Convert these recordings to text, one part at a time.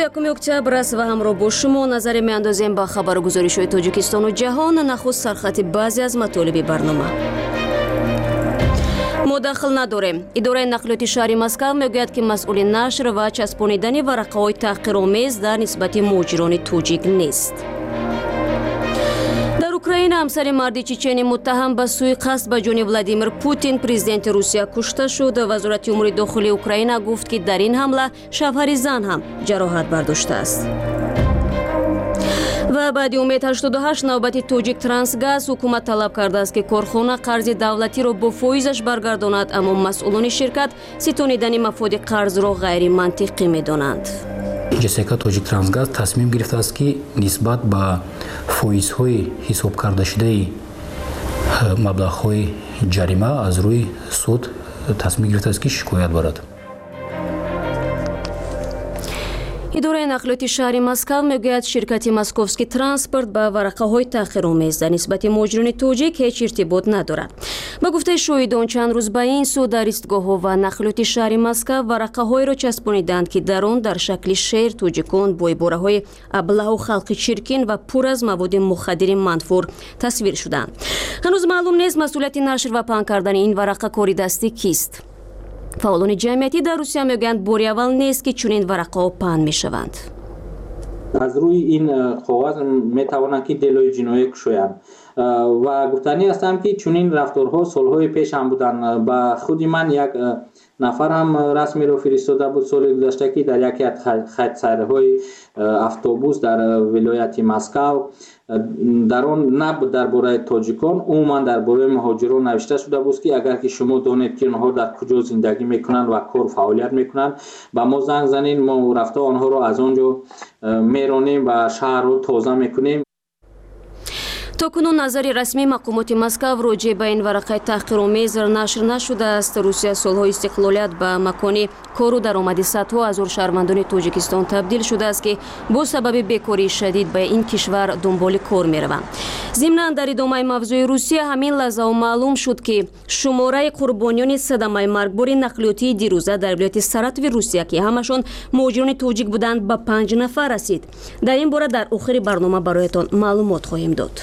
21 октябр است و همراه با شما نظر میاندازیم با خبر و گزارش‌های تاجیکستان و جهان. نخست سرخط بعضی از مطالب برنامه. ما داخل نداریم. اداره نقلیاتی شهر مسکو میگوید که مسئول نشر و چسبانیدن ورقه‌های تحقیرآمیز در نسبت مهاجران تاجیک نیست. در اوکراین همسر مرد چچنی متهم به سوءقصد به جان ولادیمیر پوتین پرزیدنت روسیه کشته شد. وزارت امور داخلی اوکراین گفت که در این حمله شوهر زن هم جراحت برداشته است. و بعد امید 88 نوبت تاجیک ترانسگاز حکومت طلب کرده است که کارخانه قرض دولتی را با فایزش برگرداند، اما مسئولان شرکت ستانیدن مفاد قرض را غیر منطقی می‌دانند. جسیکا تاجیک ترانسگاز تصمیم گرفته است که نسبت به فایزهای حساب کرده شده مبلغ‌های جریمه از روی سود تصمیم گرفته است که شکایت برد. اداره نقلیاتی شهر مسکو میگوید شرکت مسکوفسکی ترانسپورت با ورقه‌های تأخیرآمیز در نسبت مهاجران تاجیک هیچ ارتباط ندارد. با گفته شاهدان چند روز به این سو در ایستگاه‌ها و نقلیاتی شهر مسکو ورقه‌های را چسبانیدند که در آن در شکل شعر تاجیکان با عباره‌های ابله و خلق چرکین و پر از مواد مخدر منفور تصویر شدند. هنوز معلوم نیست مسئولیت نشر و پهن کردن این ورقه کاری دستی کیست. فعالان جمعیتی در روسیه میگویند بار اول نیست که چنین ورقه‌ها پهن میشوند. از روی این کاغذ میتوانند که دلایل جنایی کشویند و گفتنی هستم که چنین رفتارها سالهای پیش هم بودن. با خود من یک نفر هم رسمی رو فرستاده بود سال گذشته که در یکی از خط سیرهای اتوبوس در ولایت مسکو در آن نه درباره تاجیکان عموما درباره مهاجران نوشته شده بود که اگر که شما دانید که آنها در کجا زندگی میکنند و کار فعالیت میکنند با ما زنگ زنید، ما رفته آنها رو از آنجا میرانیم و شهر رو تازه میکنیم. تاکنون نظر رسمی مقامات مسکو راجع به این ورقه تحقیرآمیز نشر نشده است. روسیه سالهای استقلالیت به مکان کار و درآمد صدها هزار شهروندان تاجیکستان تبدیل شده است که با سبب بیکاری شدید به این کشور دنبال کار میروند. ضمناً در ادامه موضوع روسیه همین لحظه معلوم شد که شماره قربانیان صدمه مرگبار نقلیاتی دیروزه در ولایت ساراتوف روسیه که همشون مهاجران تاجیک بودند به 5 نفر رسید. در این باره در آخر برنامه برایتان معلومات خواهیم داد.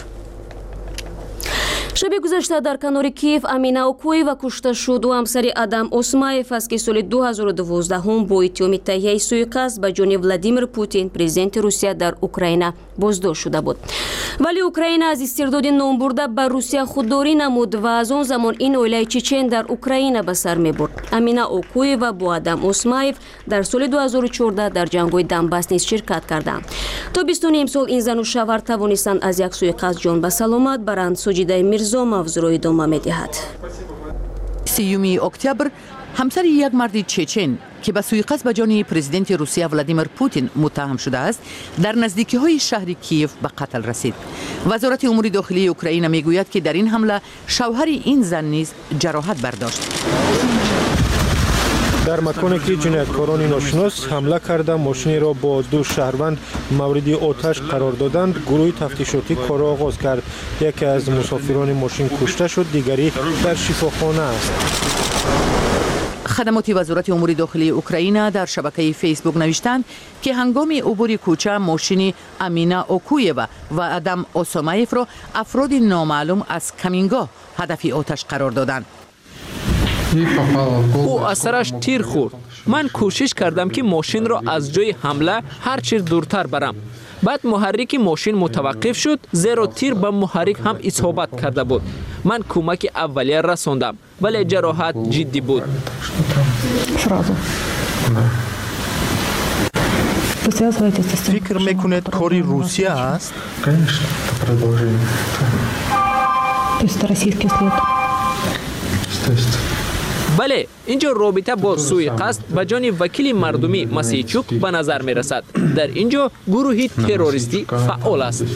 شب گذشته در کنار کیف امینه اوکویوا کشته شد و همسر آدم اسمایف است که سال 2012 هم با اتهام تهیه سوءقصد به جان ولادیمیر پوتین پرزیدنت روسیه در اوکراین بازداشت شده بود. ولی اوکراین از استرداد نام برده به روسیه خودداری نمود و از آن زمان این اویلای چچن در اوکراین به سر میبرد. امینه اوکویوا با آدم اسمایف در سال 2014 در جنگ‌های دنباس نیز شرکت کردند. تا 20 امسال این زن و شوهر توانستند از یک سوءقصد جان به سلامت برند. سجیده میرزا موضوع را ادامه می‌دهد. 30 اکتبر همسر یک مرد چچن که به سوءقصد به جان پرزیدنت روسیه ولادیمیر پوتین متهم شده است در نزدیکی‌های شهر کیف به قتل رسید. وزارت امور داخلی اوکراین میگوید که در این حمله شوهر این زن نیز جراحت برداشت. در مکانی که جنایتکاران ناشناس حمله کرده ماشینی را با 2 شهروند مورد آتش قرار دادند، گروه تفتیشاتی کار را آغاز کرد. یکی از مسافران ماشین کشته شد، دیگری در شفاخانه است. خدمات وزارت امور داخلی اوکراین در شبکه فیسبوک نوشتند که هنگام عبور کوچه ماشین امینه اوکویوا و آدم اسمایف را افراد نامعلوم از کمینگاه هدف آتش قرار دادند. او از سرش تیر خورد. من کوشش کردم که ماشین را از جای حمله هر چیز دورتر برم. بعد محرک ماشین متوقف شد، زیرا تیر به محرک هم اصابت کرده بود. من کمک اولیه رساندم ولی جراحت جدی بود. فکر میکنید کاری روسیه است؟ بله، اینجا رابطه با سوءقصد به جان وکیل مردمی مسیچوک به نظر می رسد. در اینجا گروهی تروریستی فعال است.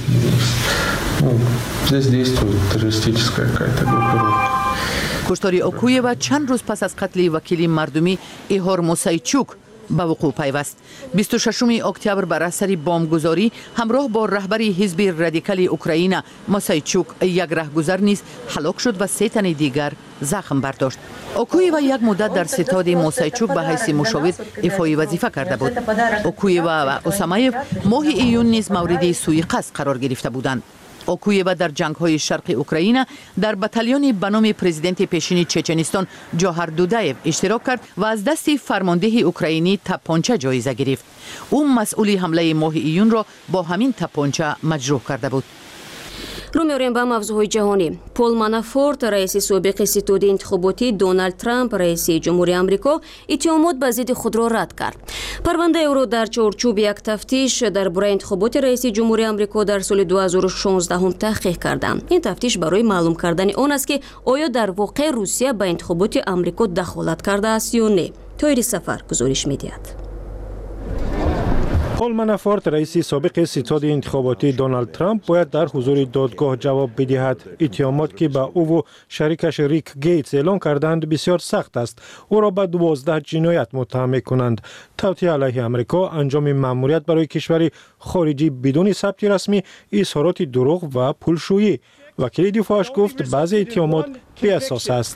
کشتار اوکویوا چند روز پس از قتل وکیل مردمی ایهور موسیچوک به وقوع پیوست. 26 اکتبر بر اثر بمبگذاری همراه با رهبر حزب رادیکال اوکراین موسایچوک یک رهگذر نیز هلاک شد و 3 تن دیگر زخم برداشت. اوکویوا یک مدت در ستاد موسایچوک به حیث مشاور ایفای وظیفه کرده بود. اوکویوا و اوسامایف ماه ایون نیز مورد سوء قصد قرار گرفته بودند. اوکویوا در جنگ‌های شرق اوکراین در بتالیون به نام پرزیدنت پیشین چچنستان جوهر دودایف اشتراک کرد و از دست فرمانده اوکراینی تپانچه جایزه گرفت. او مسئول حمله ماه ایون را با همین تپانچه مجروح کرده بود. رو می‌آوریم به موضوعهای جهانی. پول مانافورت رئیس سابق ستاد انتخاباتی دونالد ترامپ رئیس جمهوری آمریکا اتهامات به ضد خود را رد کرد. پرونده او را در چارچوب یک تفتیش درباره انتخابات رئیس جمهوری آمریکا در سال 2016 هم تحقیق کردند. این تفتیش برای معلوم کردن آن است که آیا در واقع روسیه به انتخابات آمریکا دخالت کرده است یا نه. طاهر سفر گزارش می‌دهد. پول مانافورت رئیس سابق ستاد انتخاباتی دونالد ترامپ باید در حضور دادگاه جواب بدهد. اتهامات که به او و شریکش ریک گیتس اعلان کردند بسیار سخت است. او را به 12 جنایت متهم می‌کنند: توطئه علیه آمریکا، انجام مأموریت برای کشور خارجی بدون ثبت رسمی، اظهارات دروغ و پولشویی. وکیل دفاعش گفت بعضی اتهامات بی اساس است.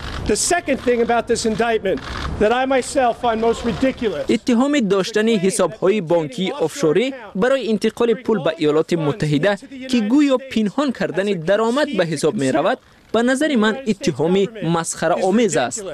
اتهام داشتن حساب‌های بانکی آفشوری برای انتقال پول به ایالات متحده که گویا پنهان کردن درآمد به حساب می رود، به نظر من اتهامی مسخره آمیز است.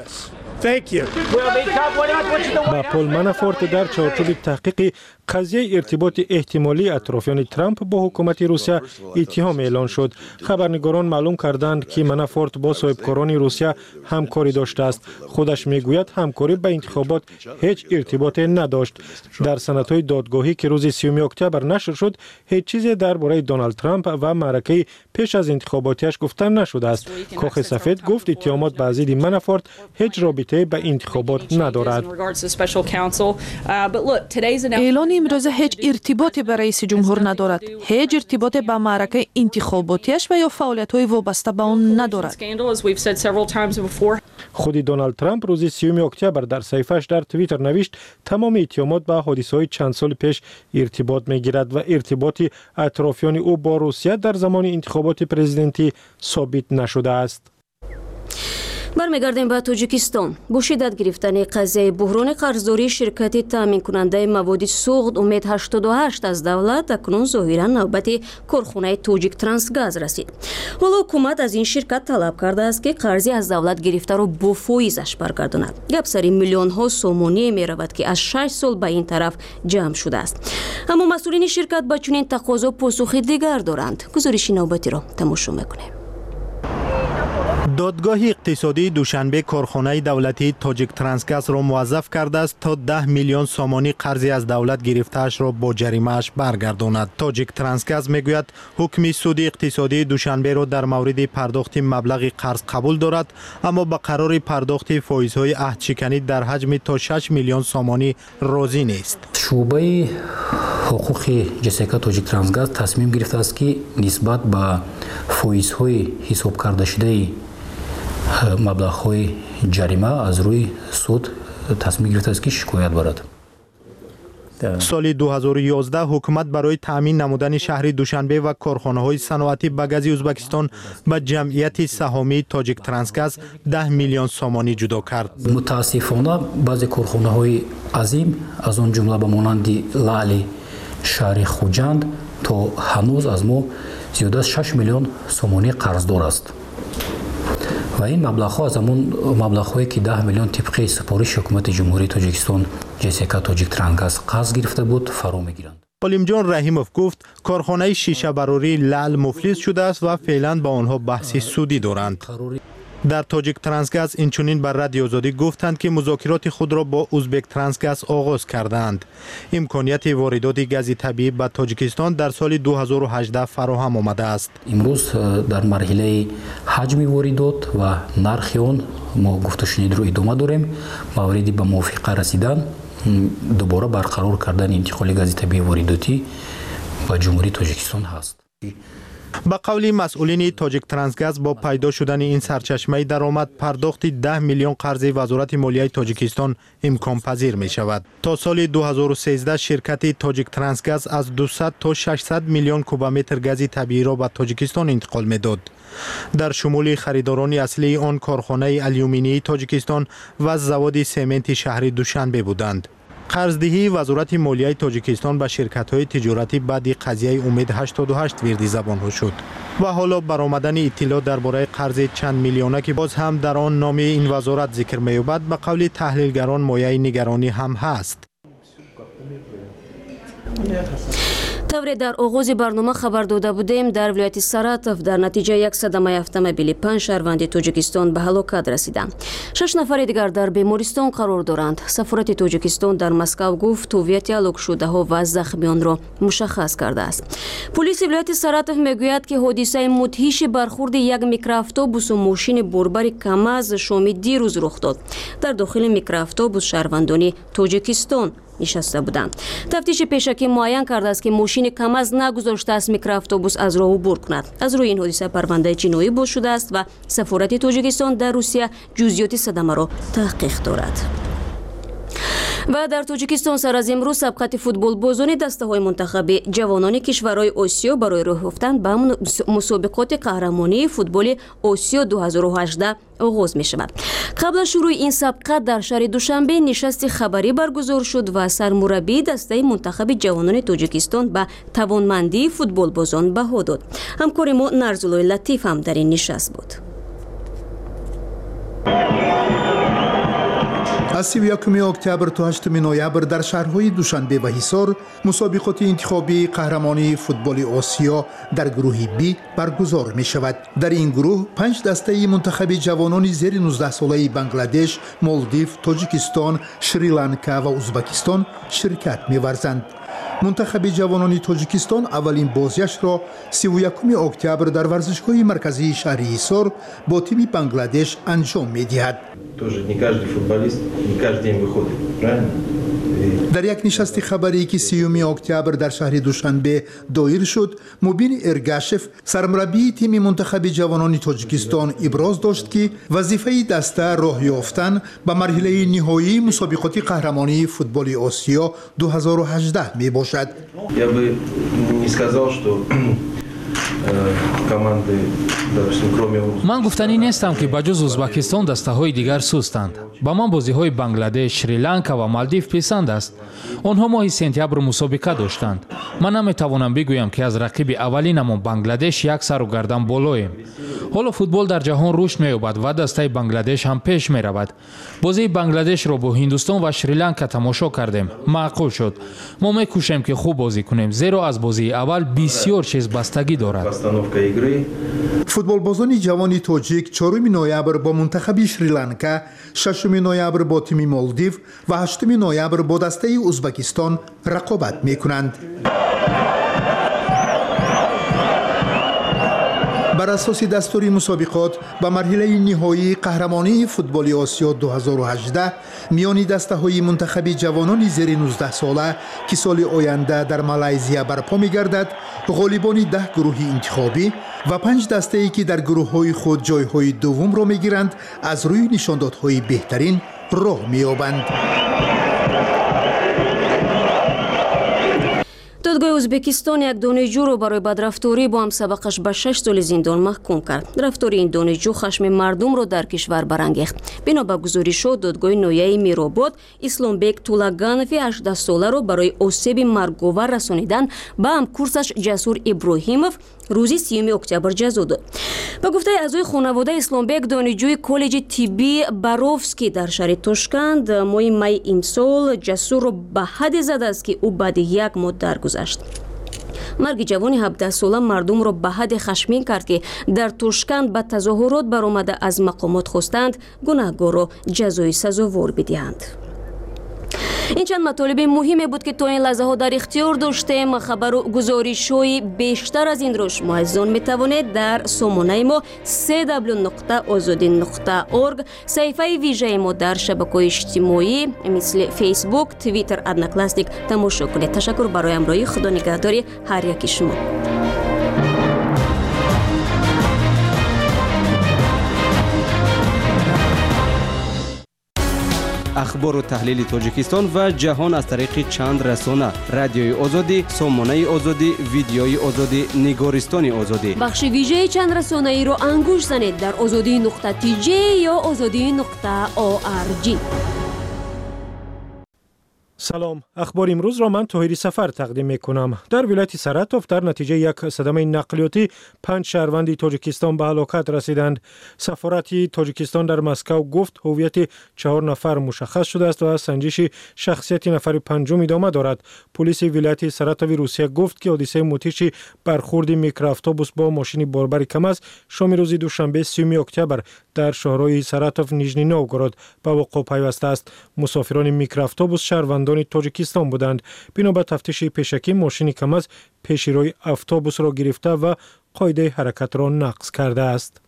با پول مانافورت در چارچوب تحقیق قضیه ارتباط احتمالی اطرافیان ترامپ با حکومت روسیه اتهام اعلان شد. خبرنگاران معلوم کردند که مانافورت با صاحبکاران روسیه همکاری داشته است. خودش میگوید همکاری به انتخابات هیچ ارتباطی نداشت. در سندهای دادگاهی که روز 30 اکتبر نشر شد، هیچ چیزی درباره دونالد ترامپ و معرکه پیش از انتخاباتیش گفته نشده است. کاخ سفید گفت اتهامات به ضد مانافورت هیچ رابطه به انتخابات ندارد. اعلان امروز هیچ ارتباطی به رئیس جمهور ندارد. هیچ ارتباطی به معرکه انتخاباتیش و یا فعالیت‌های وابسته به آن ندارد. خود دونالد ترامپ روز 30 اکتبر در صفحه‌اش در توییتر نوشت تمام اتهامات به حادثه‌های چند سال پیش ارتباط می‌گیرد و ارتباط اطرافیان او با روسیه در زمان انتخابات پرزیدنتی ثابت نشده است. برمیگردیم به تاجیکستان. با شدت گرفتن قضیه بحران قرضداری شرکت تامین کننده مواد سوخت امید 88 از دولت، اکنون ظاهرا نوبت کارخانه تاجیک ترانسگاز رسید. حالا حکومت از این شرکت طلب کرده است که قرضی از دولت گرفته را با فایزش برگرداند. گپ سر میلیون ها سومانی می رود که از 6 سال به این طرف جمع شده است. اما مسئولین شرکت با چنین تقاضا پاسخ دیگر دارند. گزارش نوبتی را تماشا می‌کنیم. دادگاه اقتصادی دوشنبه کارخانه دولتی تاجیک ترانسگاز را موظف کرده است تا 10 میلیون سومانی قرضی از دولت گرفته‌اش را با جریمه‌اش برگرداند. تاجیک ترانسگاز میگوید حکم سود اقتصادی دوشنبه را در مورد پرداخت مبلغ قرض قبول دارد، اما به قرار پرداخت فایزهای عهدشکنی در حجم تا 6 میلیون سومانی راضی نیست. شعبه حقوق جسیکا تاجیک ترانسگاز تصمیم گرفته است که نسبت به فایزهای حساب کرده شده مبلغ‌های جریمه از روی سود تصمیم گرفته است که شکایت برد. سال 2011 حکومت برای تامین نمودن شهر دوشنبه و کارخانه‌های صنعتی به گاز ازبکستان به جمعیت سهامی تاجیک ترانسگاز 10 میلیون سومانی جدا کرد. متاسفانه بعضی کارخانه‌های عظیم از آن جمله به مانند لالی شهر خوجند تا هنوز از ما زیاده از 6 میلیون سومانی قرضدار است. و این مبلغ‌ها از همون مبلغ‌هایی که 10 میلیون طبق سپارش حکومت جمهوری تاجیکستان جسیکا تاجیک ترانسگاز قرض گرفته بود فرا می‌گیرند. عالم جان رحیموف گفت کارخانه شیشه براری لعل مفلس شده است و فعلا با آنها بحث سودی دارند. در تاجیک ترانسگاز اینچنین بر رادیو آزادی گفتند که مذاکرات خود را با ازبک ترانسگاز آغاز کردند. امکانیت واردات گاز طبیعی به تاجیکستان در سال 2018 فراهم آمده است. امروز در مرحله حجم واردات و نرخ آن ما گفت و شنید رو ادامه داریم. موردی به موافقه رسیدن دوباره برقرار کردن انتقال گاز طبیعی وارداتی به جمهوری تاجیکستان هست. با قول مسئولین تاجیک ترانسگاز با پیدا شدن این سرچشمه درآمد پرداخت 10 میلیون قرض وزارت مالیه تاجیکستان امکان پذیر می شود. تا سال 2013 شرکت تاجیک ترانسگاز از 200 تا 600 میلیون کوبمتر گاز طبیعی را به تاجیکستان انتقال میداد. در شمول خریداران اصلی آن کارخانه آلومینی تاجیکستان و زواد سمنت شهر دوشنبه بودند. قرضدهی وزارت مالیه تاجیکستان به شرکت‌های تجارتی بعد قضیه امید 88 وردی زبان‌ها شد و حالا برآمدن اطلاع درباره قرض چند میلیونه که باز هم در آن نام این وزارت ذکر می‌یابد به قول تحلیلگران مایه نگرانی هم هست. طوری در آغاز برنامه خبر داده بودیم در ولایت ساراتوف در نتیجه یک صدمه اتومبیلی 5 شهروند تاجیکستان به هلاکت رسیدند. 6 نفر دیگر در بیمارستان قرار دارند. سفارت تاجیکستان در مسکو گفت هویت هلاک شده‌ها و زخمیان را مشخص کرده است. پلیس ولایت ساراتوف میگوید که حادثه مدهش برخورد یک میکرواتوبوس و ماشین بربر کاماز شام دیروز رخ داد. در داخل میکرواتوبوس شهروندان تاجیکستان نشسته بودند. تفتیش پیشکی معین کرده است که ماشین کاماز نگذاشته است میکرواتوبوس از راه عبور کند. از روی این حادثه پرونده جنایی باز شده است و سفارت تاجیکستان در روسیه جزئیات صدمه را تحقیق دارد. و در تاجیکستان سر از امروز سبقت فوتبال بازان دسته‌های منتخب جوانان کشورهای آسیا برای راه یافتن به مسابقات قهرمانی فوتبال آسیا 2018 آغاز می شود. قبل از شروع این سبقت در شهر دوشنبه نشست خبری برگزار شد و سرمربی دسته منتخب جوانان تاجیکستان به توانمندی فوتبال بازان بها داد. همکار ما نرزولای لطیف هم در این نشست بود. از 31 اکتبر تا 8 نوامبر در شهرهای دوشنبه و حصار مسابقات انتخابی قهرمانی فوتبال آسیا در گروه بی برگزار می شود. در این گروه 5 دسته منتخب جوانان زیر 19 ساله بنگلادش، مالدیو، تاجیکستان، شریلانکا و ازبکستان شرکت می ورزند. منتخب جوانان تاجیکستان اولین بازیش را 31 اکتبر در ورزشگاه مرکزی شهر حصار با تیم بنگلادش انجام می دهد. در یک نشست خبری که 30 اکتبر در شهر دوشنبه دایر شد، مبین ارگاشف سرمربی تیم منتخب جوانان تاجیکستان ابراز داشت که وظیفه دسته راه یافتن به مرحله نهایی مسابقات قهرمانی فوتبال آسیا 2018 می باشد. من گفتنی نیستم که بجز ازبکستان دسته‌های دیگر سستند. با من بازی‌های بنگلادش، شریلانکا و مالدیو پسند است. آنها ماه سپتامبر مسابقه داشتند. من نمی‌توانم بگویم که از رقیب اولینمان بنگلادش یک سر و گردن بالاییم. حالا فوتبال در جهان رشد می‌یابد و دسته بنگلادش هم پیش می‌رود. بازی بنگلادش را با هندوستان و شریلانکا تماشا کردیم. معقول شد. ما می‌کوشیم که خوب بازی کنیم زیرا از بازی اول بسیار چیز بستگی دارد. فوتبال بازان جوان تاجیک 4 نوامبر با منتخب شریلانکا، 6 نوامبر با تیم مالدیو و 8 نوامبر با دسته ازبکستان رقابت می‌کنند. بر اساس دستور مسابقات به مرحله نهایی قهرمانی فوتبال آسیا 2018 میان دسته‌های منتخب جوانان زیر 19 ساله که سال آینده در مالزیا برپا می‌گردد، غالبان 10 گروه انتخابی و 5 دسته‌ای که در گروه‌های خود جای‌های دوم را می‌گیرند از روی نشاندادهای بهترین راه می‌یابند. دادگاه ازبکستان یک دانشجو را برای بدرفتاری با همسبقش به 6 سال زندان محکوم کرد. رفتار این دانشجو خشم مردم را در کشور برانگیخت. بنا به گزارشات دادگاه نویه میرآباد، اسلامبек Тулаганови 18 ساله را برای آسیب مرگ‌آور رسانیدن به همکورسش جسور ابراهیمов روزی 30 اکتبر جزا داد. به گفته اعضای خانواده، اسلامبек دانشجوی کالج طبی باروفسکی در شهر تاشکند ماه می امسال جسور را به حد زده است که او بعد یک ماه درگذشت. مرگ جوان 17 ساله مردم را به حد خشمگین کرد که در تاشکند به تظاهرات برآمده از مقامات خواستند گناهکار را جزای سزاوار بدهند. این چند مطالب مهمی بود که تا این لحظه ها در اختیار داشتیم. خبر و گزارش‌های بیشتر از این را شما عزیزان میتوانید در سامانه ما www.azadi.org، صفحه ویژه ما در شبکه‌های اجتماعی مثل فیسبوک، توییتر، ادناکلاستیک تماشا کنید. تشکر برای همراهی. خدا نگهداری هر یکی شما. اخبار و تحلیل تاجیکستان و جهان از طریق چند رسانه: رادیوی آزادی، سامانه آزادی، ویدیوی آزادی، نگارستان آزادی. بخش ویژه چند رسانه‌ای رو انگوش زنید در azadi.tj یا azadi.org. سلام، اخبار امروز را من طاهری سفر تقدیم می کنم. در ولایت سراتوف در نتیجه یک صدمه نقلیاتی 5 شهروند تاجیکستان به هلاکت رسیدند. سفارت تاجیکستان در مسکو گفت هویت 4 نفر مشخص شده است و سنجش شخصیت نفر پنجم ادامه دارد. پلیس ولایت سراتوف روسیه گفت که حادثه موتیش برخورد میکرواتوبوس با ماشین باربر کماز شام روز دوشنبه 30 اکتبر در شهرهای سراتوف نیژنی نوگورود به وقوع پیوسته است. مسافران میکرواتوبوس شهروندان تاجیکستان بودند. بنا به تفتیش پیشکی ماشین کماز پیش روی اتوبوس را گرفته و قاعده حرکت را نقض کرده است.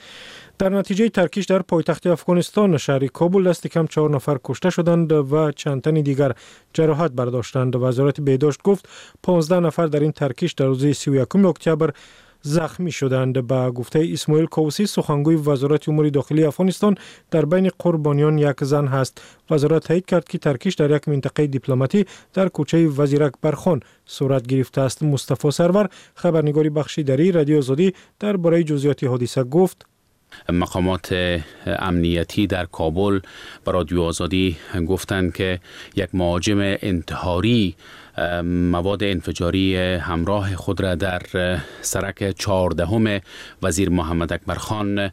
در نتیجه ترکیش در پایتخت افغانستان شهر کابل دست کم 4 نفر کشته شدند و چند تن دیگر جراحت برداشتند. وزارت بهداشت گفت 15 نفر در این ترکیش در روز 31 اکتبر زخمی شدند. با گفته اسماعیل کوسی سخنگوی وزارت امور داخلی افغانستان در بین قربانیان یک زن هست. وزارت تایید کرد که ترکیش در یک منطقه دیپلماتی در کوچه وزیر اکبرخان صورت گرفته است. مصطفی سرور خبرنگار بخش دری رادیو آزادی درباره جزئیات حادثه گفت: مقامات امنیتی در کابل به رادیو آزادی گفتند که یک مهاجم انتحاری مواد انفجاری همراه خود را در سرک 14 وزیر محمد اکبرخان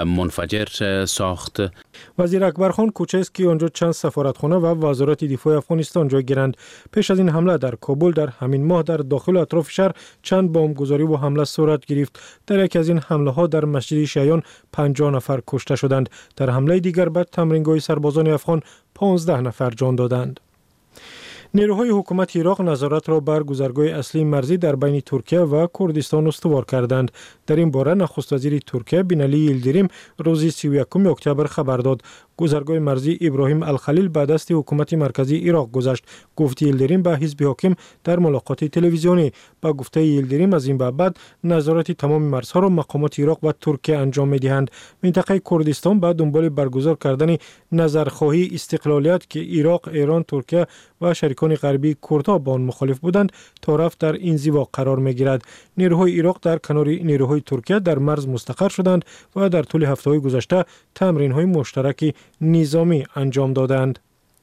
منفجر ساخت. وزیر اکبرخان کوچه است که آنجا چند سفارتخانه و وزارت دفاع افغانستان جای گیرند. پیش از این حمله در کابل در همین ماه در داخل و اطراف شهر چند بمبگذاری و حمله صورت گرفت. در یکی از این حمله ها در مسجد شیعیان 50 نفر کشته شدند. در حمله دیگر به تمرینگاه سربازان افغان 15 نفر جان دادند. نیروهای حکومت عراق نظارت را بر گذرگاه اصلی مرزی در بین ترکیه و کردستان استوار کردند. در این باره نخست وزیر ترکیه بینالی یلدریم روز 31 اکتبر خبر داد. گذرگاه مرزی ابراهیم الخلیل به دست حکومت مرکزی عراق گذشت. گفت یلدریم به حزب حاکم در ملاقات تلویزیونی. با گفته یلدریم از این به بعد نظارت تمام مرزها را مقامات عراق و ترکیه انجام می‌دهند. منطقه کردستان به دنبال برگزار کردن نظرخواهی استقلالیت که عراق، ایران، ترکیه و شریکان غربی کردها با آن مخالف بودند تا رفت در انزوا قرار می‌گیرد. نیروهای عراق در کنار نیروهای ترکیه در مرز مستقر شدند و در طول هفته‌های گذشته تمرین‌های مشترک نظامی انجام دادند.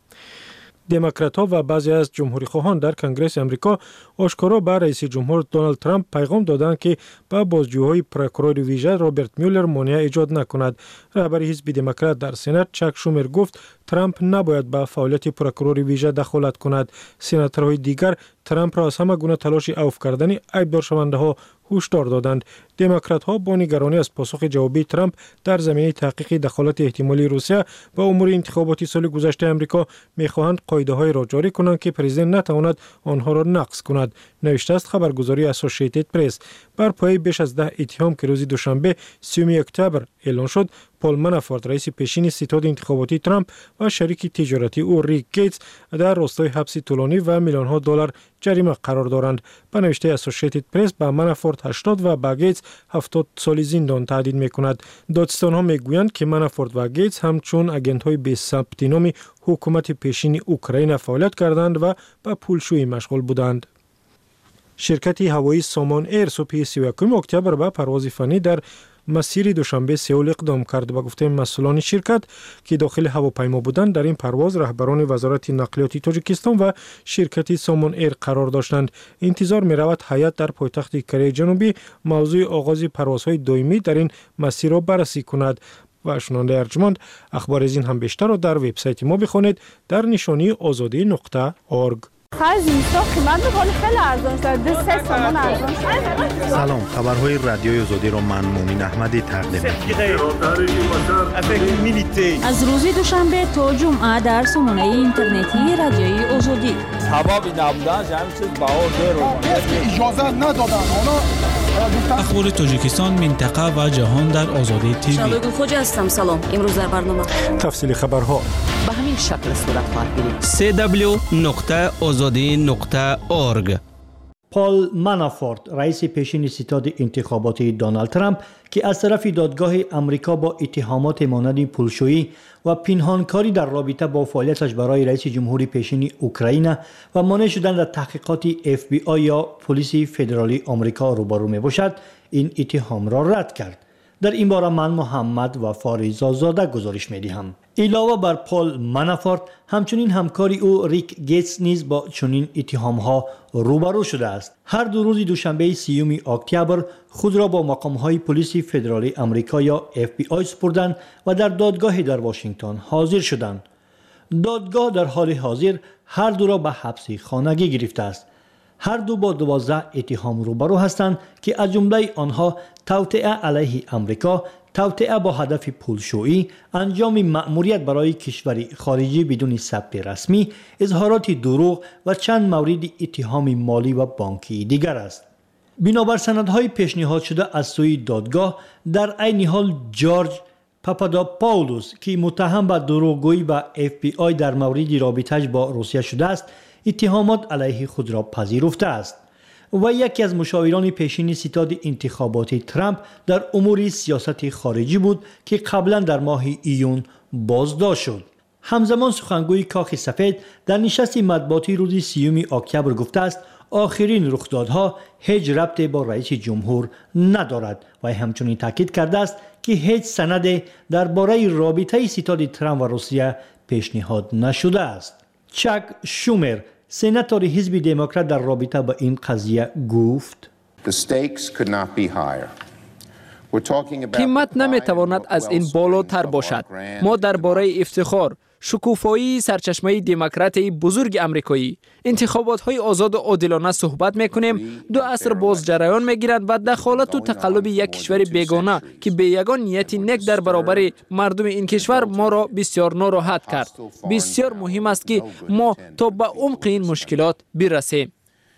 دموکرات‌ها و بعضی از جمهوری‌خواهان در کنگره آمریکا آشکارا به رئیس جمهور دونالد ترامپ پیغام دادند که با بازجویی پروکورور ویژه رابرت میولر مانع ایجاد نکند. رهبر حزب دموکرات در سنا چک شومر گفت ترامپ نباید به فعالیت پروکورور ویژه دخالت کند. سناتورهای دیگر ترامپ را از همه گونه تلاش عفو کردن عیبدار شونده‌ها هشدار دادند. دموکرات‌ها با نگرانی از پاسخ جوابی ترامپ در زمینه تحقیق دخالت احتمالی روسیه به امور انتخاباتی سال گذشته آمریکا می‌خواهند قاعده‌های را جاری کنند که پرزیدنت نتواند آنها را نقض کند. نوشته است خبرگزاری اسوسییتد پرس. بر پایه بیش از 10 اتهام که روز دوشنبه 30 اکتبر اعلان شد، پول منافورت رئیس پیشین ستاد انتخاباتی ترامپ و شریک تجارتی او ریک گیتس در راستای حبس طولانی و میلیون‌ها دلار جریمه قرار دارند. به نوشته اسوسییتد پرس به منافورت 80 و به گیتس 70 سال زندان تهدید می‌کند. دادستان‌ها می‌گویند که منافورت و گیتس همچون آگنت‌های بی ثبت نام حکومت پیشین اوکراین فعالیت کردند و به پولشویی مشغول بودند. شرکت هوایی سامان ایر صبح 31 اکتبر به پرواز فنی در مسیر دوشنبه سئول اقدام کرد. به گفته مسئولان شرکت که داخل هواپیما بودند، در این پرواز رهبران وزارت نقلیات تاجیکستان و شرکت سامان ایر قرار داشتند. انتظار می رود هیئت در پایتخت کره جنوبی موضوع آغاز پروازهای دائمی در این مسیر را بررسی کند. و شنونده ارجمند، اخبار از این هم بیشتر را در وبسایت ما بخوانید در نشانی azadi.org. سلام، خبرهای رادیوی آزادی را من مومن احمدی تقدیم می‌کنم. از روز دوشنبه تا جمعه در سامانه اینترنتی رادیوی آزادی. حبابی نبودن همین چیز باور اجازه ندادن. اخبار تاجیکستان، منطقه و جهان در آزادی تیوی. شبگون خوش هستم. سلام. امروز در برنامه تفصیل خبرها به همین شکل صورت خواهد گرفت. www.azadi.org. پال منافورت رئیس پیشین ستاد انتخاباتی دونالد ترامپ که از طرف دادگاه امریکا با اتهامات مانند پولشویی و پنهانکاری در رابطه با فعالیتش برای رئیس جمهوری پیشین اوکراین و مانع شدن در تحقیقات FBI یا پلیس فدرالی آمریکا روبرو می باشد، این اتهام را رد کرد. در این باره من محمد و فاریزا زاده گزارش می دهم. علاوه بر پال منافورت، همچنین همکاری او ریک گیتس نیز با چنین اتهام‌ها روبرو شده است. هر دو روز دوشنبه 30 اکتبر خود را با مقام‌های پلیس فدرالی آمریکا یا FBI سپردند و در دادگاه در واشنگتن حاضر شدند. دادگاه در حال حاضر هر دو را به حبس خانگی گرفته است. هر دو با 12 اتهام روبرو هستند که از جمله آنها توطئه علیه آمریکا، توطئه با هدف پولشویی، انجام مأموریت برای کشور خارجی بدون ثبت رسمی، اظهارات دروغ و چند مورد اتهام مالی و بانکی دیگر است. بنابر سندهای پیشنهاد شده از سوی دادگاه، در عین حال جورج پاپادوپولوس که متهم به دروغگویی به FBI در مورد رابطه‌اش با روسیه شده است، اتهامات علیه خود را پذیرفته است. و یکی از مشاوران پیشین ستاد انتخاباتی ترامپ در امور سیاست خارجی بود که قبلا در ماه ایون بازداشت شد. همزمان سخنگوی کاخ سفید در نشست مطبوعاتی روز 30 اکتبر گفته است آخرین رخدادها هیچ ربطی با رئیس جمهور ندارد و همچنین تاکید کرده است که هیچ سند درباره رابطه ستاد ترامپ و روسیه پیشنهاد نشده است. چک شومر سناتور حزب دموکرات در رابطه با این قضیه گفت قیمت نمیتواند از این بالاتر باشد. ما درباره افتخار، شکوفایی سرچشمه دموکراتی بزرگ آمریکایی، انتخابات های آزاد و عادلانه صحبت میکنیم. 2 عصر باز جریان میگیرد و دخالت و تقلب یک کشور بیگانه که به یگان نیتی نیک در برابر مردم این کشور ما را بسیار ناراحت کرد. بسیار مهم است که ما تا به عمق این مشکلات برسیم.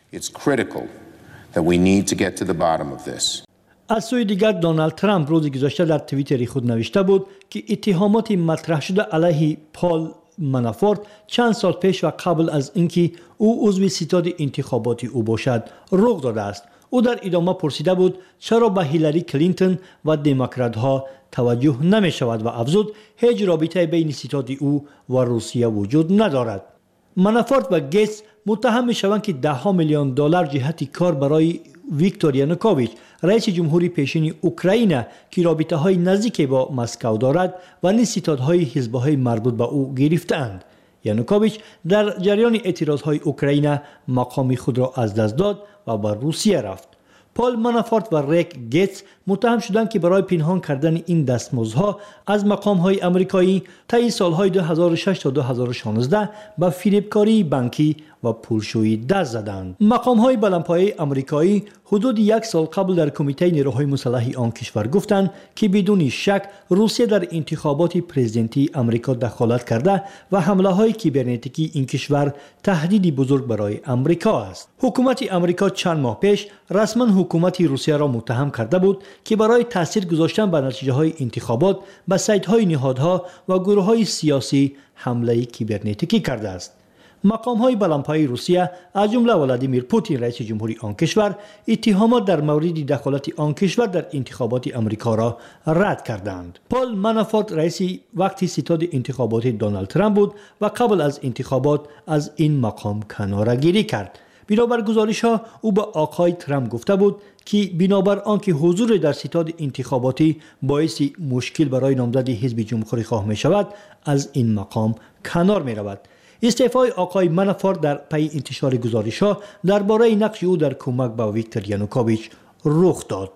از سوی دیگر دونالد ترامپ روز گذشته در توییتر خود نوشته بود که اتهامات مطرح شده علیه پال منافورت چند سال پیش و قبل از اینکه او عضو ستاد انتخاباتی او باشد رخ داده است. او در ادامه پرسیده بود چرا به هیلاری کلینتون و دموکرات ها توجه نمی شود و افزود هیچ رابطه بین ستاد او و روسیه وجود ندارد. منافورت و گیتس متهم می شوند که $10 میلیون جهت کار برای ویکتور یانوکوویچ رئیس جمهوری پیشین اوکراین که رابطه های نزدیک با مسکو دارد و نیز ستادهای حزب‌های مربوط به او گرفتند. یانوکوویچ در جریان اعتراضهای اوکراین مقام خود را از دست داد و به روسیه رفت. پال منافورت و ریک گیتس متهم شدند که برای پنهان کردن این دستمزدها از مقام‌های آمریکایی طی سال‌های 2006 تا 2016 به فریبکاری بانکی و پولشویی دست زدند. مقام‌های بلندپایه آمریکایی حدود 1 سال قبل در کمیته نیروهای مسلح آن کشور گفتند که بدون شک روسیه در انتخابات پرزیدنتی آمریکا دخالت کرده و حمله‌های کیبرنتیکی این کشور تهدیدی بزرگ برای آمریکا است. حکومت آمریکا چند ماه پیش رسما حکومت روسیه را متهم کرده بود که برای تاثیر گذاشتن بر نتیجه‌های انتخابات به سایت‌های نهادها و گروه‌های سیاسی حمله کیبرنتیکی کرده است. مقام‌های بلندپایه روسیه از جمله ولادیمیر پوتین رئیس جمهوری آن کشور اتهامات در مورد دخالت آن کشور در انتخابات آمریکا را رد کردند. پال منافورت رئیس وقتی ستاد انتخاباتی دونالد ترامپ بود و قبل از انتخابات از این مقام کناره‌گیری کرد. بنابر گزارش‌ها او به آقای ترامپ گفته بود که بنابر آنکه حضور در ستاد انتخاباتی باعث مشکل برای نامزد حزب جمهوری خواه می شود از این مقام کنار می رود. استعفای آقای منافورت در پی انتشار گزارش‌ها درباره نقش او در کمک به ویکتور یانوکوویچ رخ داد.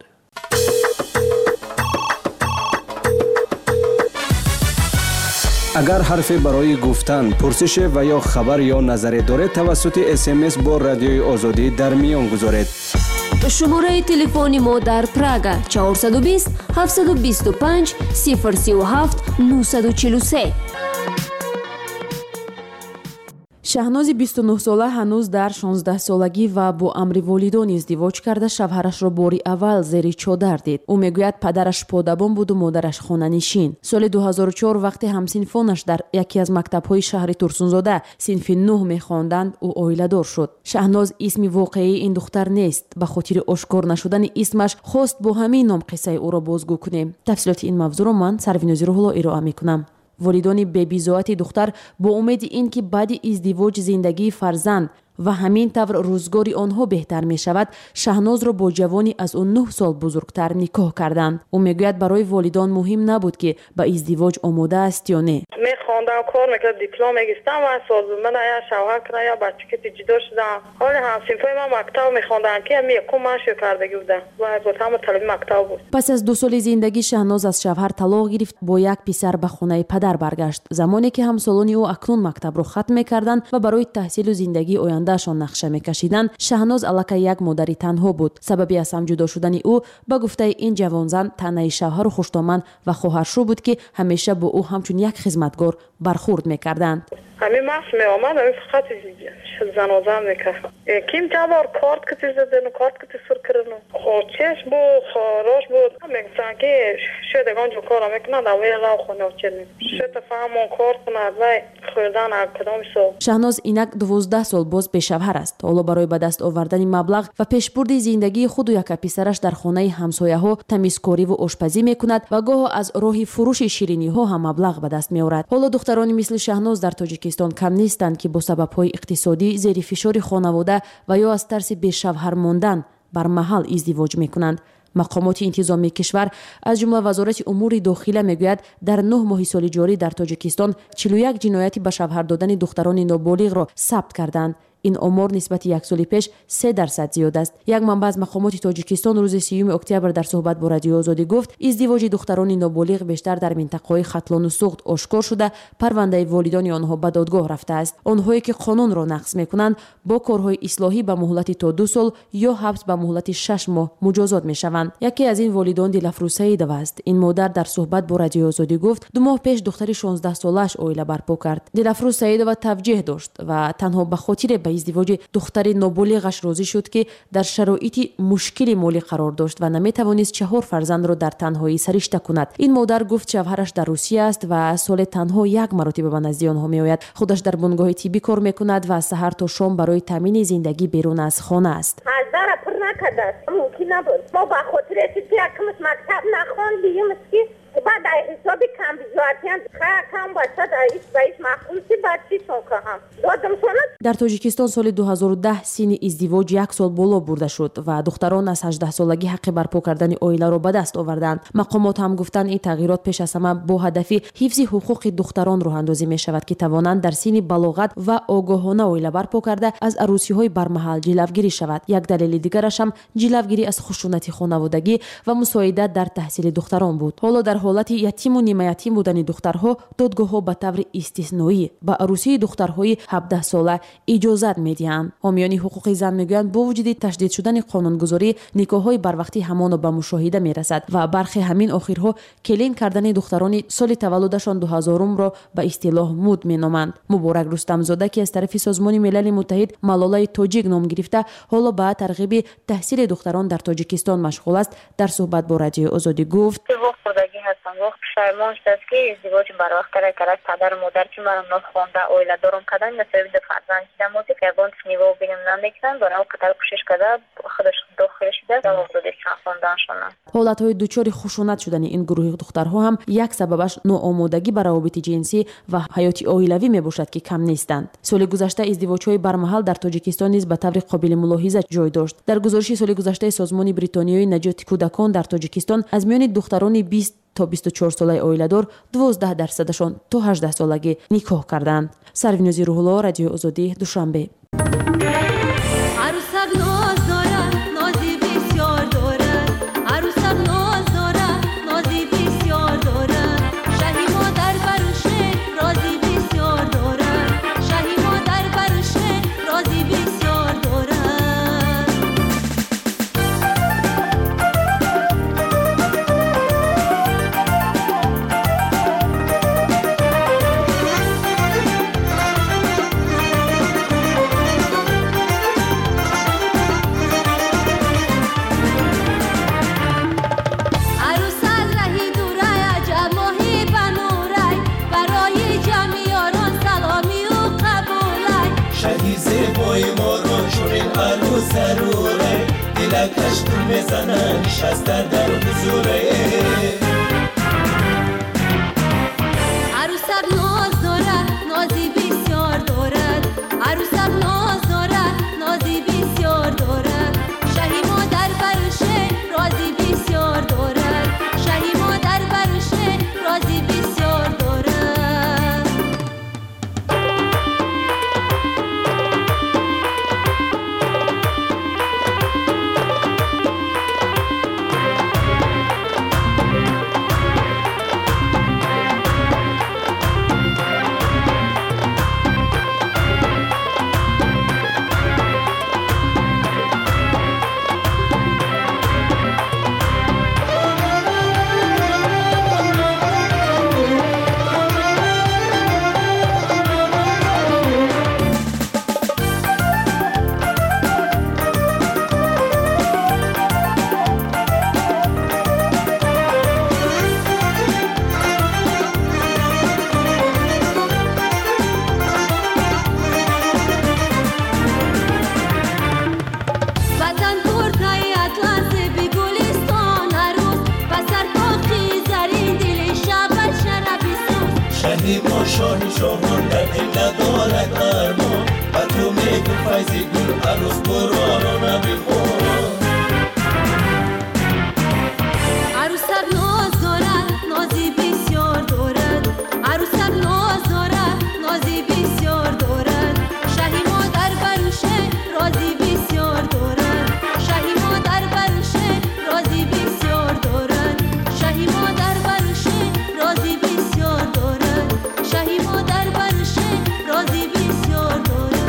اگر حرفی برای گفتن، پرسش و یا خبر یا نظری دارید توسط SMS با رادیوی آزادی در میان گذارید. شماره تلفن ما در پراگ 420 725 037 943. шаҳнози 29 сола ҳанӯз дар 16 солагӣ ва бо амри волидон издивоҷ карда шавҳарашро бори аввал зери чодар дид. ӯ мегӯяд падараш подабон буду модараш хонанишин. соли 2004 вақте ҳамсинфонаш дар яке аз мактабҳои шаҳри Турсунзода синфи 9 мехонданд, ӯ оиладор шуд. Шаҳноз исми воқеии ин духтар нест. ба хотири ошкор нашудани исмаш хост бо ҳамин ном қиссаи ӯро бозгӯ кунем. тафсилоти ин мавзӯъро ман Сарвинози Рӯҳулло ироа мекунам. волидони бебизоати духтар бо умеди ин ки баъди издивоҷ зиндагии фарзанд ва ҳамин тавр рӯзгори онҳо беҳтар мешавад, Шаҳнозро бо ҷавони аз ӯ 9 сол бузургтар никоҳ карданд. ӯ мегӯяд барои волидон муҳим набуд ки ба издивоҷ омода аст ё не. мехондам, кор мекардам, диплом мегирифтам ва созмана я шавҳар кардам, я бача ки ҷудо шудам. ҳоли ҳамсинфои ман мактаб мехондам ки ами якум ман шӯ кардагӣ будам ва ҳама талаби мактаб буд. пас аз 2 соли зиндагӣ Шаҳноз аз шавҳар талоқ гирифт, бо як писар ба хонаи падар баргашт. замоне ки ҳамсолони ӯ акнун мактабро хатм мекарданд ва барои таҳсилу зиндагии ояндаашон нақша мекашиданд, Шаҳноз аллакай як модари танҳо буд. сабаби аз ҳам ҷудо шудани ӯ ба гуфтаи ин ҷавонзан таънаи шавҳару хуштоманд ва хоҳаршӯ буд ки ҳамеша бо ӯ ҳамчун як хизматгор бархурд мекарданд. ҳамин махс меомад, ҳамин фақат заноза мекард. ким ҷабор корт ки ти задену корт ки ти сур кирну хочеш бу хорош буд мегуфтанд ки шӯдагон ҷо кора мекунад аввел хоночед шӯта фаҳмон кор кунад вай хӯрдан кадом ҳисоб. Шаҳноз инак 12 сол боз бешавҳар аст. ҳоло барои ба даст овардани маблағ ва пешбурди зиндагии худу яка писараш дар хонаи ҳамсояҳо тамизкориву ошпазӣ мекунад ва гоҳо аз роҳи фурӯши шириниҳо ҳам маблағ ба даст меорад. ҳоло духтарони мисли Шаҳноз дар Тоҷикистон кам нестанд ки бо сабабҳои иқтисодӣ зери фишори хонавода ва ё аз тарси бешавҳар мондан бармаҳал издивоҷ мекунанд. мақомоти интизомии кишвар аз ҷумла вазорати умури дохила мегӯяд дар 9 моҳи соли ҷорӣ дар Тоҷикистон 41 ҷинояти ба шавҳар додани духтарони ноболиғро сабт карданд. ин омор нисбати як соли пеш 3% зиёд аст. як манбаъ аз мақомоти Тоҷикистон рӯзи 3 октябр дар суҳбат бо Радиои Озодӣ гуфт, издивоҷи духтарони ноболиғ бештар дар минтақаҳои Хатлону Суғд ошкор шуда, парвандаи волидони онҳо ба додгоҳ рафтааст. онҳое ки қонунро нақз мекунанд бо корҳои ислоҳӣ ба муҳлати то 2 сол ё ҳабс ба муҳлати 6 моҳ муҷозот мешаванд. яке аз ин волидон Дилафрӯз Саидова аст. ин модар дар суҳбат бо Радиои Озодӣ гуфт, 2 моҳ пеш духтари 16 солааш оила барпо кард. Дилафрӯз Саидова тавҷеҳ дошт ва танҳо ба хотире ба издивоҷи духтари ноболиғаш розӣ шуд ки дар шароити мушкили молӣ қарор дошт ва наметавонист 4 фарзандро дар танҳоӣ саришта кунад. ин модар гуфт шавҳараш дар Русия аст ва соле танҳо як маротиба ба назди онҳо меояд. худаш дар бунгоҳи тиббӣ кор мекунад ва саҳар то шом барои таъмини зиндагӣ берун аз хона аст. ҳаздара пур накардааст, мумкин набуд. мо ба хотире ки якмис мактаб нахондиимист ки بعد حساب کم بزارتیان کم باشد رئیس مخصوصی بچی سوکهم دادم سونت. در توجیکستان سال 2010 سین ازدواج 1 سال بالا برده شد و دختران از 18 سالگی حق برپا کردن اویله را به دست آوردند. مقامات هم گفتند این تغییرات پیش از همه با هدف حفظ حقوق دختران راه اندازی می شود که توانند در سین بلاغت و آگاهانه اویله برپا کرده از عروسی های برمحل جلوگیری شود. یک دلیل دیگرش هم جلوگیری از خشونت خانوادگی و مساعدت در تحصیل دختران بود. حالا در حالت یتیم و نیمه یتیم بودن دخترها دادگاه‌ها به طور استثنایی با عروسی دخترهای 17 ساله اجازت می‌دهند. حامیان حقوق زن میگویند با وجود تشدید شدن قانونگذاری نکاح‌های بروقتی همان به مشاهده میرسد و برخی همین آخرها کلین کردن دختران سال تولدشان 2000 را به اصطلاح مود مینامند. مبارک رستمزاده که از طرف سازمان ملل متحد ملالای تاجیک نام گرفته حالا به ترغیب تحصیل دختران در تاجیکستان مشغول است. در صحبت با رادیو آزادی گفت وقت پشیمان شد که ازدواج برای کرد پدر و مادر که من نخوانده اویله دارم کردن مثل فرزند دیدم و که یگان نیو بینم نمیکنن برای قتل کوشش کرده خودش داخل شده و وقتی خواندن شدن. حالت‌های دچار خشونت شدن این گروه دخترها هم یک سببش ناآمادگی برای روابط جنسی و حیات عائلوی میباشد که کم نیستند. سال گذشته ازدواج‌های برمحل در تاجیکستان نیز به طور قابل ملاحظه جای داشت. در گزارش سال گذشته سازمان بریتانیایی نجات کودکان در تاجیکستان از میان دختران 20 تا 24 ساله اویله‌دار 12% تا 18 سالگی نکاح کردند. سروینوزی روح‌الله، رادیو آزادی، دوشنبه. کلکش میزنه نشسته در حضوره عروسک ناز دارد نازی بسیار دارد عروسک ناز دارد نازی بسیار دارد شهی مادر برشه رازی بسیار دارد شهی مادر برشه رازی بسیار دارد شاهی شاهان در دل ندارد ارمان و تو میگو فیضی گل عروس برو رو نبیخون عروسک ناز دارد نازی بسیار دارد عروسک ناز دارد نازی بسیار دارد شهی مادر برشه رازی بسیار دارد شهی مادر برشه رازی بسیار دارد شهی مادر برشه رازی بسیار دارد شهی مادر برشه رازی بسیار دارد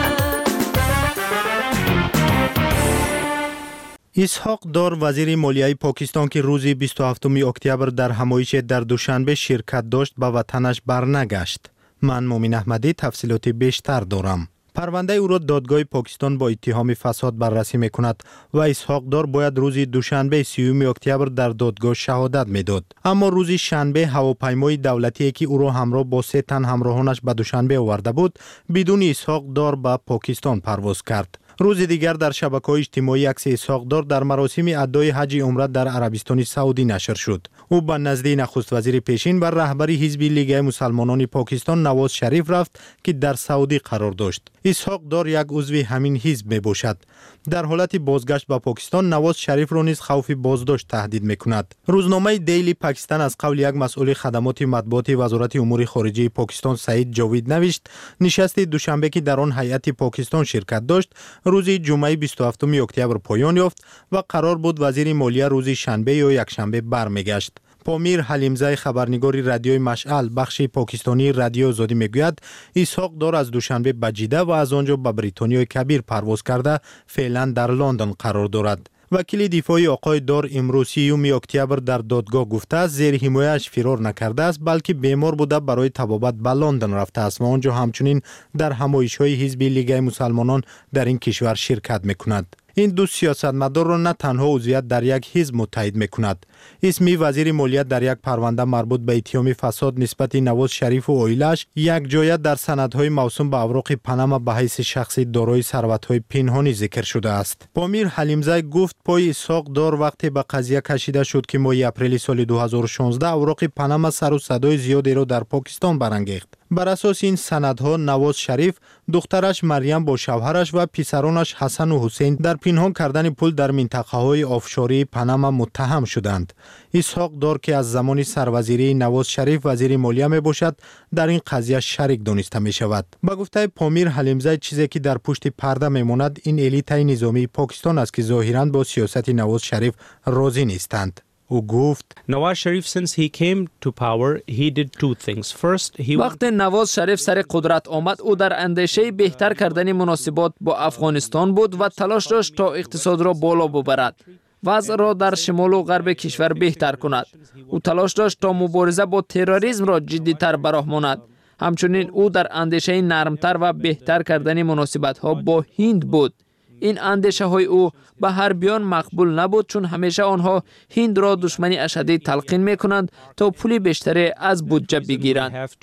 اسحاق دار وزیر مالیه پاکستان که روز 27 اکتبر در همایش در دوشنبه شرکت داشت به وطنش برنگشت. من مومن احمدی تفصیلات بیشتر دارم. پرونده او را دادگاه پاکستان با اتهام فساد بررسی میکند و اسحاق دار باید روز دوشنبه 30 اکتبر در دادگاه شهادت میداد. اما روز شنبه هواپیمای دولتی که او را همراه با 3 تن همراهانش به دوشنبه آورده بود بدون اسحاق دار به پاکستان پرواز کرد. روز دیگر در شبکه‌های اجتماعی عکس اسحاق دار در مراسم ادای حج عمره در عربستان سعودی نشر شد. او به نزد نخست وزیر پیشین و رهبری حزب لیگ مسلمانان پاکستان نواز شریف رفت که در سعودی قرار داشت. اسحاق دار یک عضو همین حزب می باشد. در حالت بازگشت به پاکستان نواز شریف را نیز خوف بازداشت تهدید میکند. روزنامه دیلی پاکستان از قول یک مسئول خدمات مطبوعاتی وزارت امور خارجه پاکستان سعید جاوید نوشت نشست دوشنبه که در آن هیئت پاکستان شرکت داشت روز جمعه 27 اکتبر پایان یافت و قرار بود وزیر مالیه روز شنبه یا یکشنبه برمیگشت. پامیر حلیمزای خبرنگاری رادیوی مشعل بخش پاکستانی رادیو آزادی میگوید اسحاق دار از دوشنبه به جده و از آنجا به بریتانیای کبیر پرواز کرده فعلا در لندن قرار دارد. وکیل دفاعی آقای دار امروز 30 اکتبر در دادگاه گفته است زیر حمایتش فرار نکرده است بلکه بیمار بوده برای طبابت به لندن رفته است و آنجا همچنین در همایش‌های حزب لیگ مسلمانان در این کشور شرکت میکند. این دو سیاستمدار را نه تنها عضویت در یک حزب متحد میکند. اسم وزیر مالیه در یک پرونده مربوط به اتهام فساد نسبت نواز شریف و عائله‌اش یک جایه در سندهای موسوم به اوراق پاناما به حیث شخصی دارای ثروت‌های پنهانی ذکر شده است. پامیر حلیمزای گفت پای اسحاق دار وقتی به قضیه کشیده شد که ماه اپریل سال 2016 اوراق پاناما سر و صدای زیادی را در پاکستان برانگیخت. بر اساس این سندها نواز شریف، دخترش مریم با شوهرش و پسرانش حسن و حسین در پنهان کردن پول در منطقه‌های آفشوری پاناما متهم شدند. اسحاق دار که از زمان سروزیری نواز شریف وزیر مالیه می باشد در این قضیه شریک دانسته می شود. با گفته پامیر حلیمزای چیزی که در پشت پرده می ماند این الیت نظامی پاکستان است که ظاهراً با سیاست نواز شریف راضی نیستند. او گفت Nawaz Sharif since he came to power he did two things. First وقتی نواز شریف سر قدرت آمد او در اندیشه بهتر کردن مناسبات با افغانستان بود و تلاش داشت تا اقتصاد را بالا ببرد. وضع را در شمال و غرب کشور بهتر کند. او تلاش داشت تا مبارزه با تروریسم را جدی‌تر برآورد. همچنین او در اندیشه نرمتر و بهتر کردن مناسبات ها با هند بود. این اندیشه های او به هر بیان مقبول نبود چون همیشه آنها هند را دشمنی اشدی تلقین می کنند تا پول بیشتری از بودجه بگیرند.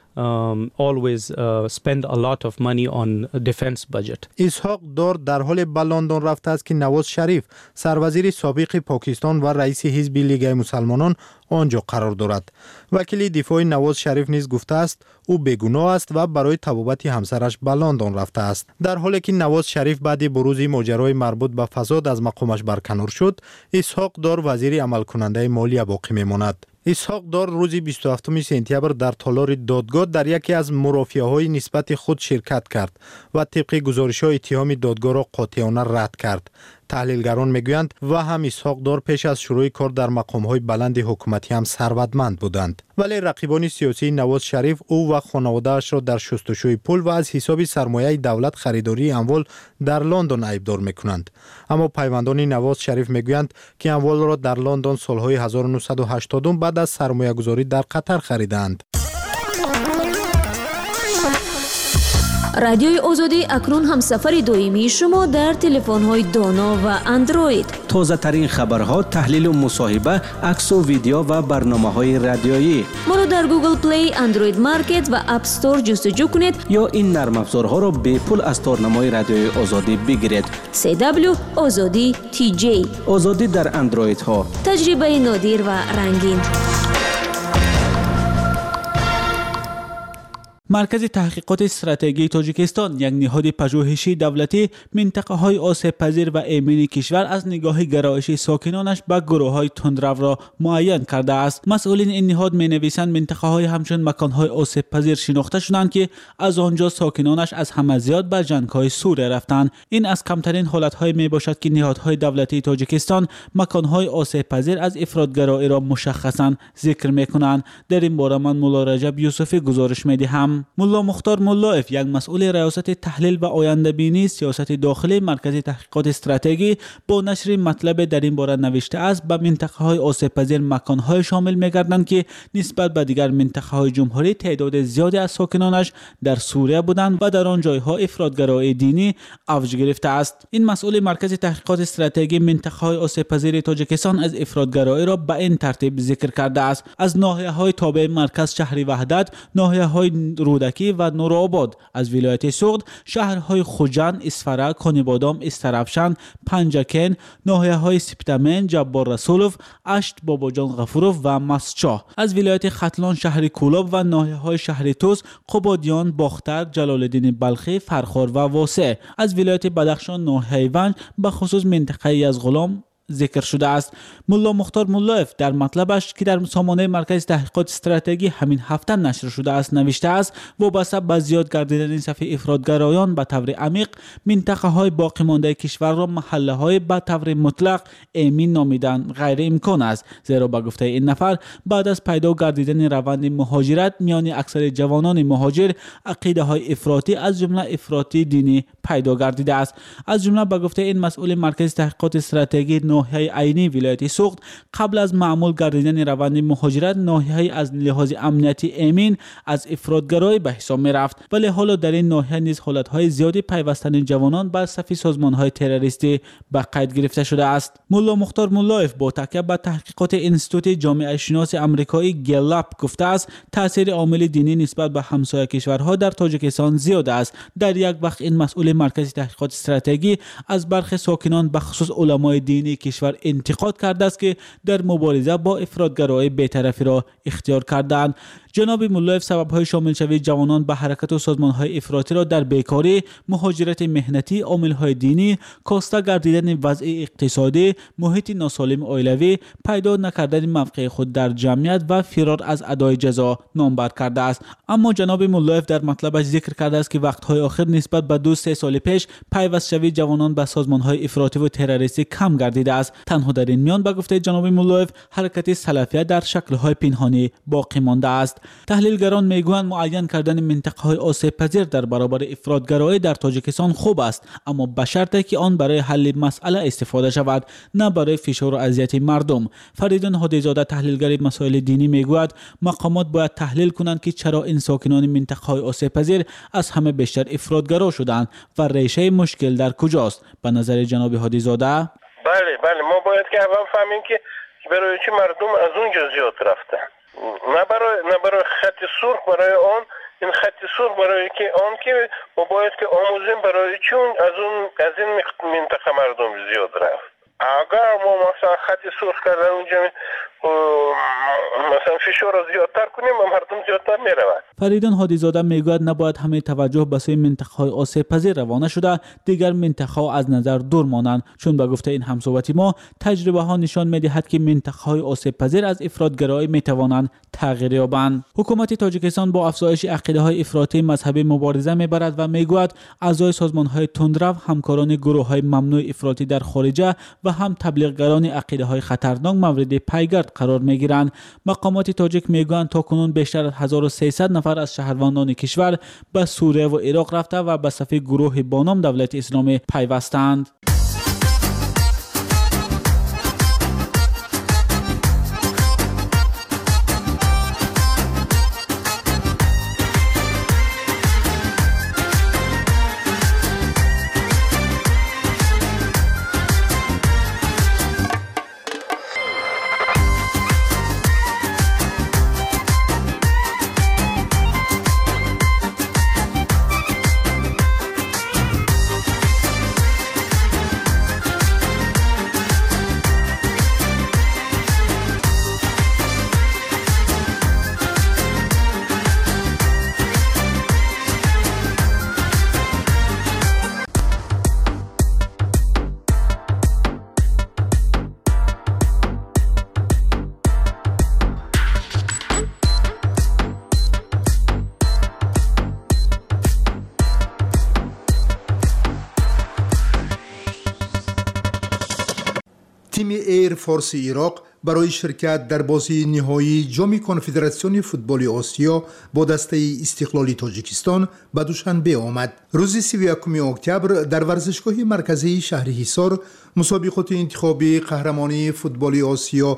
always spend a lot of money on defense budget. اسحاق دار در حال به لندن رفته است که نواز شریف سروزیر سابق پاکستان و رئیس حزب لیگ مسلمانان آنجا قرار دارد. وکیل دفاع نواز شریف نیز گفته است او بیگناه است و برای طبابت همسرش به لندن رفته است. در حالی که نواز شریف بعد بروز ماجرای مربوط به فساد از مقامش برکنار شد، اسحاق دار وزیر عمل کننده مالیه باقی میماند. اسحاق دار روز 27 سپتامبر در تالار دادگاه در یکی از مرافعه‌های نسبت خود شرکت کرد و طبق گزارش‌های اتهام دادگاه را قاطعانه رد کرد. تحلیلگران میگویند و هم اسحاق دار پیش از شروع کار در مقام‌های بلند حکومتی هم ثروتمند بودند. ولی رقیبان سیاسی نواز شریف او و خانواده‌اش را در شستشوی پول و از حساب سرمایه دولت خریداری اموال در لندن عیبدار می‌کنند. اما پیوندان نواز شریف میگویند که اموال را در لندن سال‌های 1980 بعد از سرمایه‌گذاری در قطر خریدند. رادیوی آزادی اکنون هم سفر دائمی شما در تلفن‌های دانا و اندروید. تازه ترین خبرها، تحلیل و مصاحبه، عکس و ویدیو و برنامه‌های رادیویی. ما را در گوگل پلی، اندروید مارکت و اپ استور جستجو کنید یا این نرم افزارها را به پول از تارنمای رادیوی آزادی بگیرید. CW آزادی TJ آزادی در اندروید ها. تجربه نادر و رنگین. مرکز تحقیقات استراتژی تاجیکستان، یک نهاد پژوهشی دولتی، منطقه‌های آسیب پذیر و ایمن کشور از نگاه گرایش ساکنانش به گروه‌های تندرو را معین کرده است. مسئولین این نهاد می‌نویسند منطقه‌های همچون مکان‌های آسیب پذیر شناخته شدند که از آنجا ساکنانش از همه زیاد به جنگ‌های سوریه رفتند. این از کمترین حالت‌های میباشد که نهادهای دولتی تاجیکستان مکان‌های آسیب پذیر از افراط‌گرایی را مشخصاً ذکر می‌کنند. در این باره من مولا رجب یوسفی گزارش می‌دهم. مولا مختار ملایف، یک مسئول ریاست تحلیل و آینده بینی سیاست داخلی مرکز تحقیقات استراتژی، با نشر مطلب در این باره نوشته است به منطقه‌های آسیب پذیر مکان‌های شامل می‌گردند که نسبت به دیگر منطقه‌های جمهوری تعداد زیادی از ساکنانش در سوریه بودند و در آن جایها افراط‌گرایی دینی اوج گرفته است. این مسئول مرکز تحقیقات استراتژی منطقه‌های آسیب پذیر تاجیکستان از افراط‌گرایی را به این ترتیب ذکر کرده است: از ناحیه‌های تابع مرکز شهر وحدت، ناحیه‌های رودکی و نورآباد، از ولایت سوغد، شهرهای خوجند، اسفرک، خانیبادام، استرابشن، پنجکن، ناحیه‌های سپتامن، جبار رسولوف، اشت، باباجان غفوروف و مسچاه، از ولایت ختلان، شهر کولاب و ناحیه‌های شهر توس، قبادیان، باختر، جلال‌الدین بلخی، فرخار و واسع، از ولایت بدخشان، ناحیه ونج، به خصوص منطقه یزغلام ذکر شده است. مولا مختار ملایف در مطلبش که در سامانه مرکز تحقیقات استراتژی همین هفته نشر شده است نوشته است: وابسته به زیاد گردیدن این صف افراط‌گرایان به طور عمیق، منطقه‌های باقی مانده کشور را محله‌های به طور مطلق امن نامیدن غیر امکان است، زیرا به گفته این نفر بعد از پیدا گردیدن روند مهاجرت میان اکثر جوانان مهاجر، عقیده‌های افراطی از جمله افراطی دینی پیدا گردیده است. از جمله به گفته این مسئول مرکز تحقیقات استراتژی، ناحیه عینی ولایت سوغد قبل از معمول گردیدن روند مهاجرت ناحیه از لحاظ امنیتی امین از افراط‌گرایی به حساب می‌رفت، ولی حالا در این ناحیه نیز حالت‌های زیادی پیوستن جوانان به صف سازمان‌های تروریستی به قید گرفته شده است. مولا مختار ملایف با تکیه به تحقیقات انستیتوت جامعه شناس آمریکایی گلپ گفته است تاثیر عامل دینی نسبت به همسایه کشورها در تاجیکستان زیاد است. در یک وقت این مسئول مرکز تحقیقات استراتژی از برخی ساکنان به خصوص علمای دینی کشور انتقاد کرده است که در مبارزه با افراط‌گرایی بی‌طرفی را اختیار کردند. جناب ملایف سبب‌های شامل شوی جوانان به حرکت و سازمان‌های افراطی را در بیکاری، مهاجرت مهنتی، عامل‌های دینی، کاسته گردیدن وضع اقتصادی، محیط ناسالم عائلوی، پیدا نکردن موقع خود در جمعیت و فرار از ادای جزا نامبر کرده است. اما جناب ملایف در مطلبش ذکر کرده است که وقت‌های آخر نسبت به 2-3 سال پیش پیوست شوی جوانان به سازمان‌های افراطی و تروریستی کم گردیده است. تنها در این میان به گفته جناب ملایف حرکت سلفیه در شکل‌های پنهانی باقی مانده است. تحلیلگران میگویند معین کردن منطقه‌های آسیب پذیر در برابر افراط‌گرایی در تاجیکستان خوب است، اما به شرطی که آن برای حل مسئله استفاده شود، نه برای فشار و اذیت مردم. فریدون هادی‌زاده تحلیلگر مسائل دینی میگوید مقامات باید تحلیل کنند که چرا این ساکنان منطقه‌های آسیب پذیر از همه بیشتر افراط‌گرا شدند و ریشه مشکل در کجاست. به نظر جناب هادی‌زاده بله ما باید که اول فهمیم که برای چی مردم از اونجا زیاد رفتن. نه برای خط سرخ، برای آن این خط سرخ برای که آن که ما باید که آموزیم برای چون از این منطقه مردم زیاد رفت. اگر ما مثلا خط سرخ کردن اونجا مثلا فشار را زیادتر کنیم مردم زیادتر میرود. فریدون هادیزاده میگوید نباید همه توجه به سوی منطقه‌های آسیب پذیر روانه شده دیگر منطقه‌ها از نظر دور مانند، چون به گفته این همصحبت ما تجربه ها نشان میدهد که منطقه‌های آسیب پذیر از افراطگرایی میتوانند تغییر یابند. حکومت تاجیکستان با افزایش عقیده‌های افراطی مذهبی مبارزه میبرد و میگوید اعضای سازمان‌های تندرو همکاران گروه‌های ممنوع افراطی در خارجه و هم تبلیغگران عقیده‌های خطرناک مورد پیگرد قرار میگیرند. مقامات تاجیک میگویند تاکنون بیشتر از 1300 نفر از شهروندان کشور به سوریه و عراق رفته و به صف گروه با نام دولت اسلامی پیوستند. تیم ایر فورس عراق برای شرکت در بازی نهایی جام کنفدراسیون فوتبال آسیا با دسته استقلالی تاجیکستان به دوشنبه آمد. روز 31 اکتبر در ورزشگاه مرکزی شهر حصار مسابقات انتخابی قهرمانی فوتبال آسیا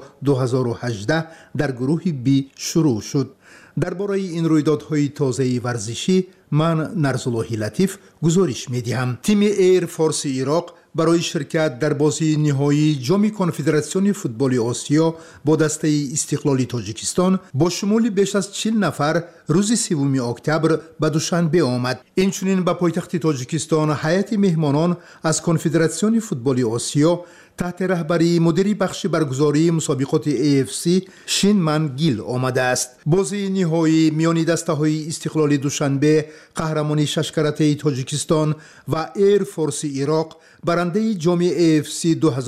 2018 در گروه بی شروع شد. درباره این رویدادهای تازه ورزشی من نرزاللهی لطیف گزارش می‌دهم. تیم ایر فورس عراق برای شرکت در بازی نهایی جام کنفدراسیون فوتبال آسیا با دسته استقلالی تاجیکستان با شمول بیش از 40 نفر روز 3 اکتبر به دوشنبه آمد. اینچنین به پایتخت تاجیکستان هیئت مهمانان از کنفدراسیون فوتبال آسیا تحت رهبری مدیر بخش برگزاری مسابقات AFC شینمن گیل آمده است. بازی نهایی میان دسته‌های استقلالی دوشنبه قهرمانی ششکرته تاجیکستان و ایر فورس عراق برنده جام AFC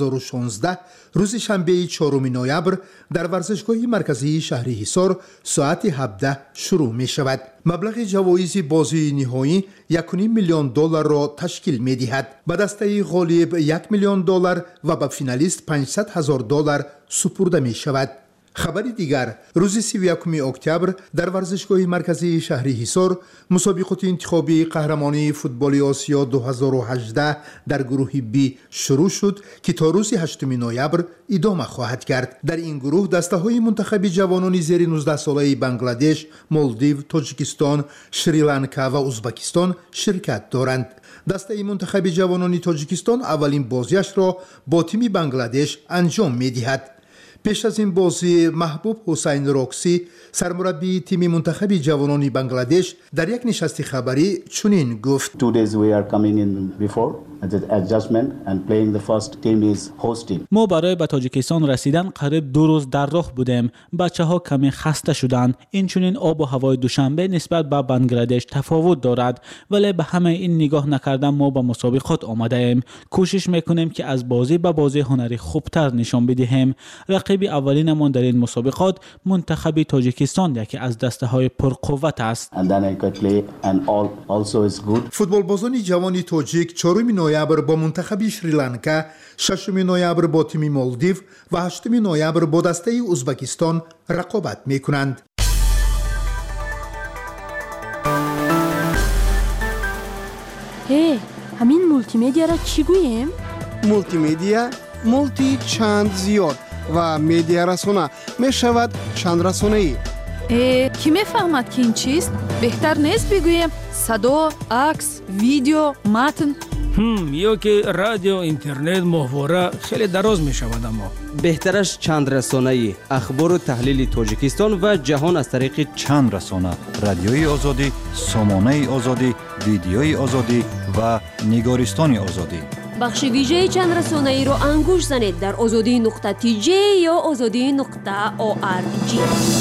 2016 روز شنبه 4 نوامبر در ورزشگاه مرکزی شهر حصار ساعت 17 شروع می شود. مبلغ جوایز بازی نهایی 1.5 میلیون دلار را تشکیل می دهد. به دسته غالب 1 میلیون دلار و به فینالیست 500,000 دلار سپرده می شود. خبری دیگر روز 31 اکتبر در ورزشگاه مرکزی شهر حصار مسابقات انتخابی قهرمانی فوتبال آسیا 2018 در گروه بی شروع شد که تا روز 8 نوامبر ادامه خواهد کرد. در این گروه دسته‌های منتخب جوانان زیر 19 ساله بنگلادش، مالدیو، تاجیکستان، شریلانکا و ازبکستان شرکت دارند. دسته منتخب جوانان تاجیکستان اولین بازیش را با تیم بنگلادش انجام می‌دهد. پیش از این بازی محبوب حسین راکسی سرمربی تیم منتخب جوانان بنگلادش در یک نشست خبری چنین گفت: 2 days we are coming in before adjustment and playing the first team is host team. ما برای به تاجیکستان رسیدن قریب 2 روز در راه بودیم. بچه‌ها کمی خسته شدند. این چنین آب و هوای دوشنبه نسبت به بنگلادش تفاوت دارد، ولی به همه این نگاه نکردن ما به مسابقات آمده ایم. کوشش میکنیم که از بازی به بازی هنری خوبتر نشان بدهیم. رقیب اولینمان در این مسابقات منتخب تاجیکستان یکی از دسته‌های پرقوت است. فوتبالبازان جوان تاجیک 4 نوامبر با منتخب شریلانکا، 6 نوامبر با تیم مالدیو و 8 نوامبر با دسته ازبکستان رقابت می‌کنند. همین مولتی مدیا را چی گوییم؟ مولتی مدیا مولتی چند زیاد و مدیا رسانه می شود چند رسانه‌ای. کی میفهمد که این چیست؟ بهتر نیست بگوییم صدا، عکس، ویدیو، متن. یا که رادیو اینترنت ماهواره خیلی دراز می شود. اما بهترش چند رسانه‌ای اخبار و تحلیل تاجیکستان و جهان از طریق چند رسانه: رادیوی آزادی، سامانه آزادی، ویدیوی آزادی و نگارستان آزادی. بخش ویژه چند رسانه‌ای رو انگوش زنید در azadi.tj یا azadi.org.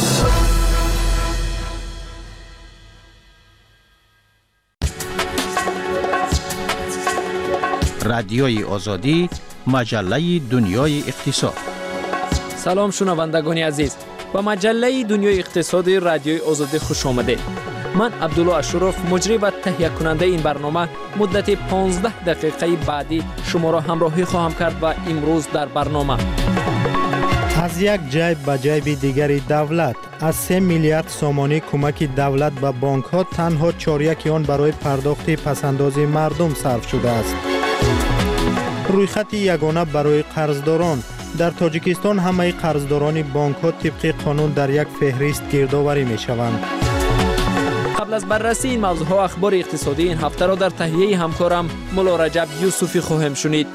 رادیوی آزادی، مجله دنیای اقتصاد. سلام شنوندگان عزیز، به مجله دنیای اقتصادی رادیوی آزادی خوش آمدید. من عبدالله اشرف، مجری و تهیه کننده این برنامه، مدت 15 دقیقه بعدی شما را همراهی خواهم کرد و امروز در برنامه از یک جیب به جیب دیگری دولت از 3 میلیارد سومانی کمک دولت به بانک ها تنها 4/1 آن برای پرداخت پسندازی مردم صرف شده است. رویخط یگانه برای قرضداران. در تاجیکستان همه قرضداران بانک ها طبق قانون در یک فهرست گردآوری می شوند. قبل از بررسی این موضوع ها اخبار اقتصادی این هفته را در تهیه همکارم مولا رجب یوسفی خواهیم شنید.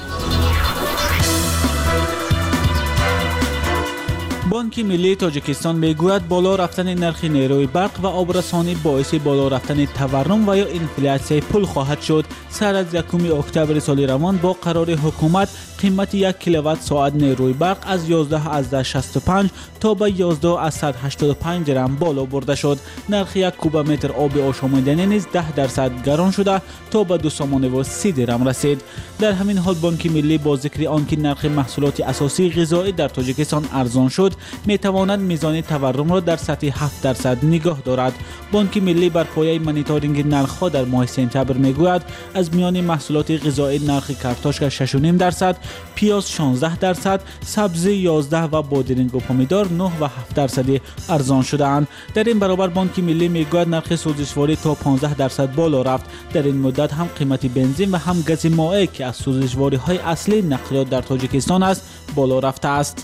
بانک ملی تاجیکستان میگوید بالا رفتن نرخ نیروی برق و آبرسانی باعث بالا رفتن تورم و یا انفلاسیون پول خواهد شد. سر از 1 اکتبر سال روان با قرار حکومت قیمت 1 کیلووات ساعت نیروی برق از 11.65 تا به 11.85 درم بالا برده شد. نرخ 1 کوبمتر آب آشامیدنی نیز 10% گران شده تا به 2.30 درم رسید. در همین حال بانک ملی با ذکر آنکه نرخ محصولات اساسی غذایی در تاجیکستان ارزان شد، میتواند میزان تورم را در سطح 7% نگاه دارد. بانک ملی بر پایه مانیتورینگ نرخ‌ها در ماه سپتامبر میگوید از میان محصولات غذایی نرخ کارتوشک 6.5%، پیاز 16%، سبزی 11 و بادرنگ و پامیدار 9 و 7% ارزان شده‌اند. در این برابر بانک ملی میگوید نرخ سوزشواری تا 15% بالا رفت. در این مدت هم قیمت بنزین و هم گاز مائع که از سوزشواری‌های اصلی نقلیات در تاجیکستان است بالا رفته است.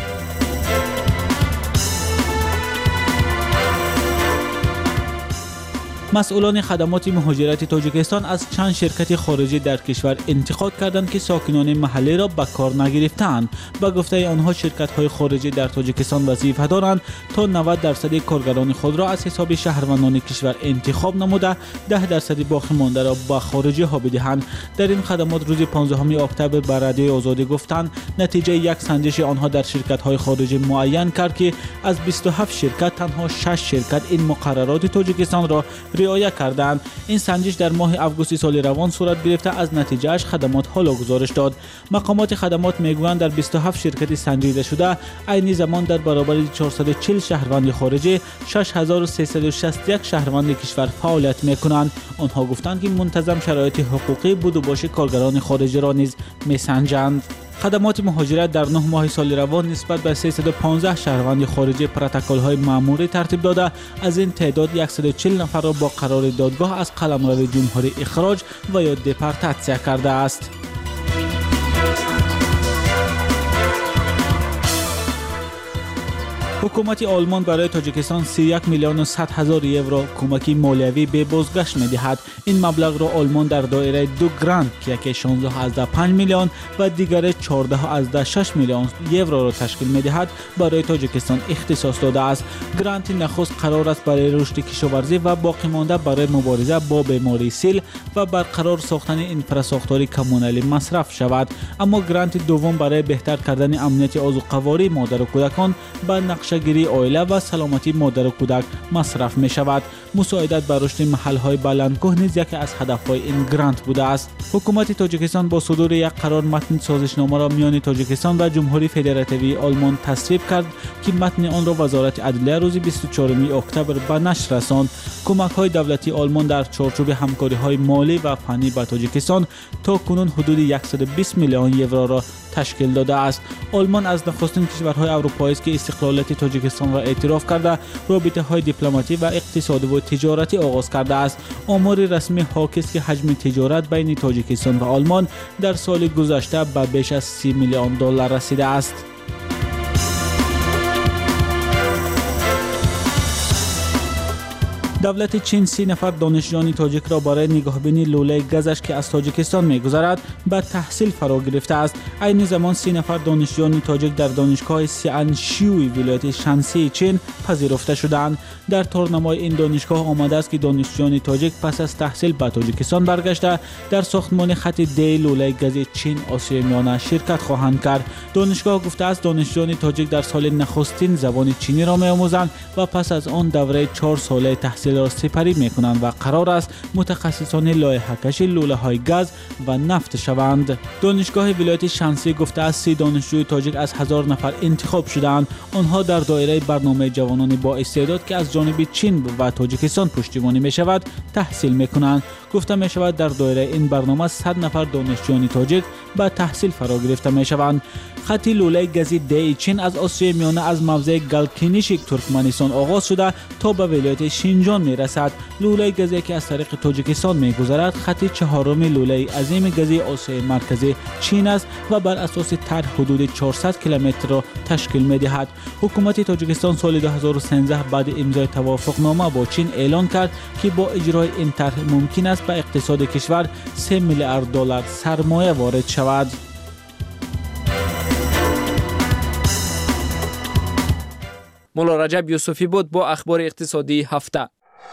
مسئولان خدمات مهاجرت تاجیکستان از چند شرکت خارجی در کشور انتقاد کردند که ساکنان محلی را به کار نگرفتند. با گفته آنها شرکت‌های خارجی در تاجیکستان وظیفه دارند تا 90% کارگران خود را از حساب شهروندان کشور انتخاب نموده 10% باقی مانده را به خارجی ها بدهند. در این خدمات روز 15 اکتبر به رادیوی آزادی گفتند نتیجه یک سنجش آنها در شرکت‌های خارجی معین کرد که از 27 شرکت تنها 6 شرکت این مقررات تاجیکستان را رعایت کردند. این سنجش در ماه اوگوست سال روان صورت گرفته. از نتیجه اش خدمات حالا گزارش داد. مقامات خدمات میگویند در 27 شرکت سنجیده شده عین زمان در برابر 440 شهروند خارجی 6361 شهروند کشور فعالیت میکنند. آنها گفتند که منتظم شرایط حقوقی بود و باش کارگران خارجی را نیز میسنجند. خدمات مهاجرت در 9 ماه سال روان نسبت به 315 شهروند خارجی پروتکل‌های مأموری ترتیب داده. از این تعداد 140 نفر را با قرار دادگاه از قلمرو جمهوری اخراج و یا دپورتاسیون کرده است. حکومت آلمان برای تاجیکستان 31 میلیون و 100 هزار یورو کمک مالیوی به بازگشت می‌دهد. این مبلغ را آلمان در دایره دو گرانت که یکی 16.5 میلیون و دیگر 14.6 میلیون یورو را تشکیل می‌دهد برای تاجیکستان اختصاص داده است. گرانت نخست قرار است برای رشد کشاورزی و باقی مانده برای مبارزه با بیماری سیل و برقرار ساختن اینفراستراکچور کمونالی مصرف شود. اما گرانت دوم برای بهتر کردن امنیت آذوقه‌واری مادر و کودکان با نقشه‌گیری عائله و سلامتی مادر و کودک مصرف می شود. مساعدت بر رشد محل‌های بلندکوه نیز یکی از هدف‌های این گرانت بوده است. حکومت تاجیکستان با صدور یک قرار متن سازشنامه را میان تاجیکستان و جمهوری فدراتیوی آلمان تصویب کرد که متن آن را وزارت عدلیه روز 24 اکتبر به نشر رساند. کمک‌های دولتی آلمان در چارچوب همکاری‌های مالی و فنی با تاجیکستان تا کنون حدود 120 میلیون یورو را تشکیل داده است. آلمان از نخستین کشورهای اروپایی است که استقلالیت تاجیکستان را اعتراف کرده رابطه‌های دیپلماتی و اقتصادی و تجارتی آغاز کرده است. آمار رسمی حاکی است که حجم تجارت بین تاجیکستان و آلمان در سال گذشته به بیش از 30 میلیون دلار رسیده است. دولت چین 30 نفر دانشجویان تاجیک را برای نگاهبینی لوله گازش که از تاجیکستان می‌گذرد به تحصیل فرا گرفته است. عین زمان 30 نفر دانشجویان تاجیک در دانشگاه سیانشیوی ولایت شانسی چین پذیرفته شدند. در تورنمای این دانشگاه آمده است که دانشجویان تاجیک پس از تحصیل به تاجیکستان برگشته در ساختمان خط دی لوله گاز چین آسیای میانه شرکت خواهند کرد. دانشگاه گفته است دانشجویان تاجیک در سال نخستین زبان چینی را می‌آموزند و پس از آن دوره 4 ساله تحصیل را سپری می‌کنند و قرار است متخصصان لایحه‌کشی لوله‌های گاز و نفت شوند. دانشگاه ولایت شانسی گفته است 30 دانشجوی تاجیک از 1000 نفر انتخاب شدند. آنها در دایره برنامه جوانان با استعداد که از جانب چین و تاجیکستان پشتیبانی می‌شود تحصیل می‌کنند. گفته می‌شود در دایره این برنامه 100 نفر دانشجویان تاجیک به تحصیل فرا گرفته می‌شوند. خط لوله گازی دی چین از آسیای میانه از موضع گلکینیشک ترکمنستان آغاز شده تا به ولایت شینجان می‌رسد. لوله گازی که از طریق تاجیکستان می‌گذرد خط چهارم لوله عظیم گازی آسیای مرکزی چین است و بر اساس طرح حدود 400 کیلومتر را تشکیل می‌دهد. حکومت تاجیکستان سال 2013 بعد امضای توافقنامه با چین اعلان کرد که با اجرای این طرح ممکن است به اقتصاد کشور 3 میلیارد دلار سرمایه وارد شود. مولا رجب یوسفی بود با اخبار اقتصادی هفته.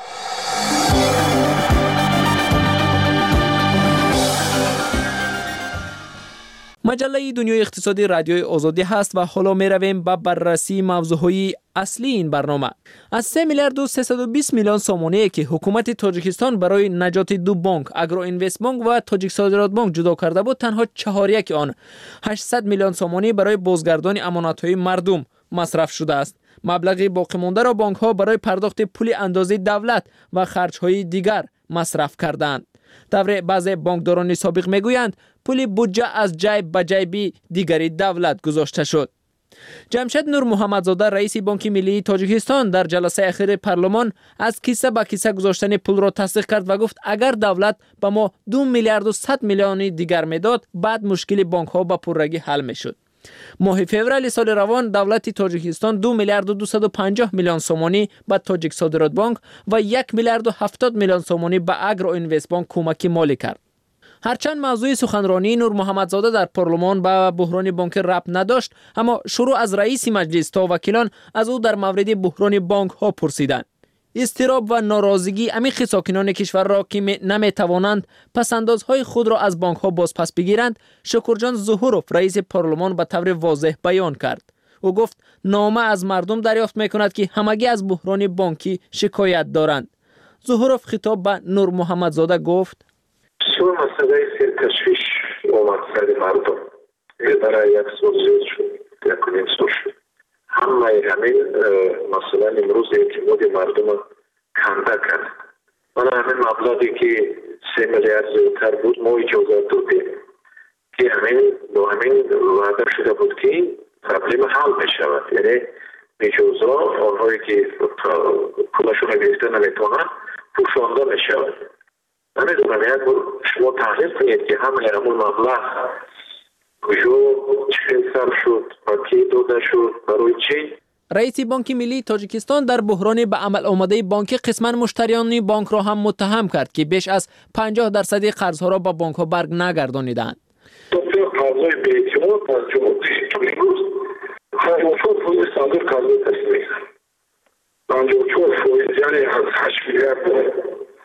مجله دنیای اقتصادی رادیوی آزادی هست و حالا می رویم به بررسی موضوعهای اصلی این برنامه. از 3 میلیارد و 320 میلیون سومانی که حکومت تاجیکستان برای نجات دو بانک اگرو اینوست بانک و تاجیک صادرات بانک جدا کرده بود، تنها 4/1 آن 800 میلیون سومانی برای بازگردانی امانت‌های مردم مصرف شده است. مبلغ باقی مانده را بانک ها برای پرداخت پول اندازه دولت و خرج‌های دیگر مصرف کردند. طبع بعضی بانکداران سابق میگویند پول بودجه از جیب به جیب دیگری دولت گذاشته شد. جمشید نور محمدزاده رئیس بانک ملی تاجیکستان در جلسه اخیر پارلمان از کیسه به کیسه گذاشتن پول را تصدیق کرد و گفت اگر دولت به ما 2 میلیارد و 100 میلیون دیگر میداد بعد مشکل بانک ها به پررگی حل میشد. ماه فوریه سال روان دولت تاجیکستان 2 میلیارد و 250 میلیون سومانی به تاجیک صادرات بانک و 1 میلیارد و 70 میلیون سومانی به اگرو اینوست بانک کمک مالی کرد. هرچند موضوع سخنرانی نور محمدزاده در پارلمان به بحران بانک ربط نداشت، اما شروع از رئیس مجلس تا وکیلان از او در مورد بحران بانک ها پرسیدند. اضطراب و ناراضگی عمیق ساکنان کشور را که نمیتوانند پسندازهای خود را از بانک ها بازپس بگیرند، شکرجان ظهوروف رئیس پارلمان به طور واضح بیان کرد. او گفت نامه از مردم دریافت میکند که همگی از بحران بانکی شکایت دارند. ظهوروف خطاب به نور محمدزاده گفت بسیار مسئله تشویش اومد سر مردم برای یک سال زیاد شد، یک نیم سال شد. همه همین مثلا امروز اعتماد مردم کنده کرد. من همین مبلغی که 3 میلیارد زیادتر بود ما اجازت دادیم که همین با همین وعده شده بود که پرابلم حل بشود. یعنی اجازه آنهایی که پولشون گرفته نمیتونن پوشانده میشود. نمیدونم یک شما تحلیل کنید که همون مبلغ کجا چه سر شد و کی داده شد برای چی؟ رئیس بانک ملی تاجیکستان در بحران به عمل آمده بانک قسما مشتریان بانک را هم متهم کرد که بیش از 50% قرضها را به بانک ها برگ نگردانیدند. توفیق قرضای به اعتماد از جمهوری امروز 54% صادر قرضای تصمیه 54% یعنی از 8 میلیارد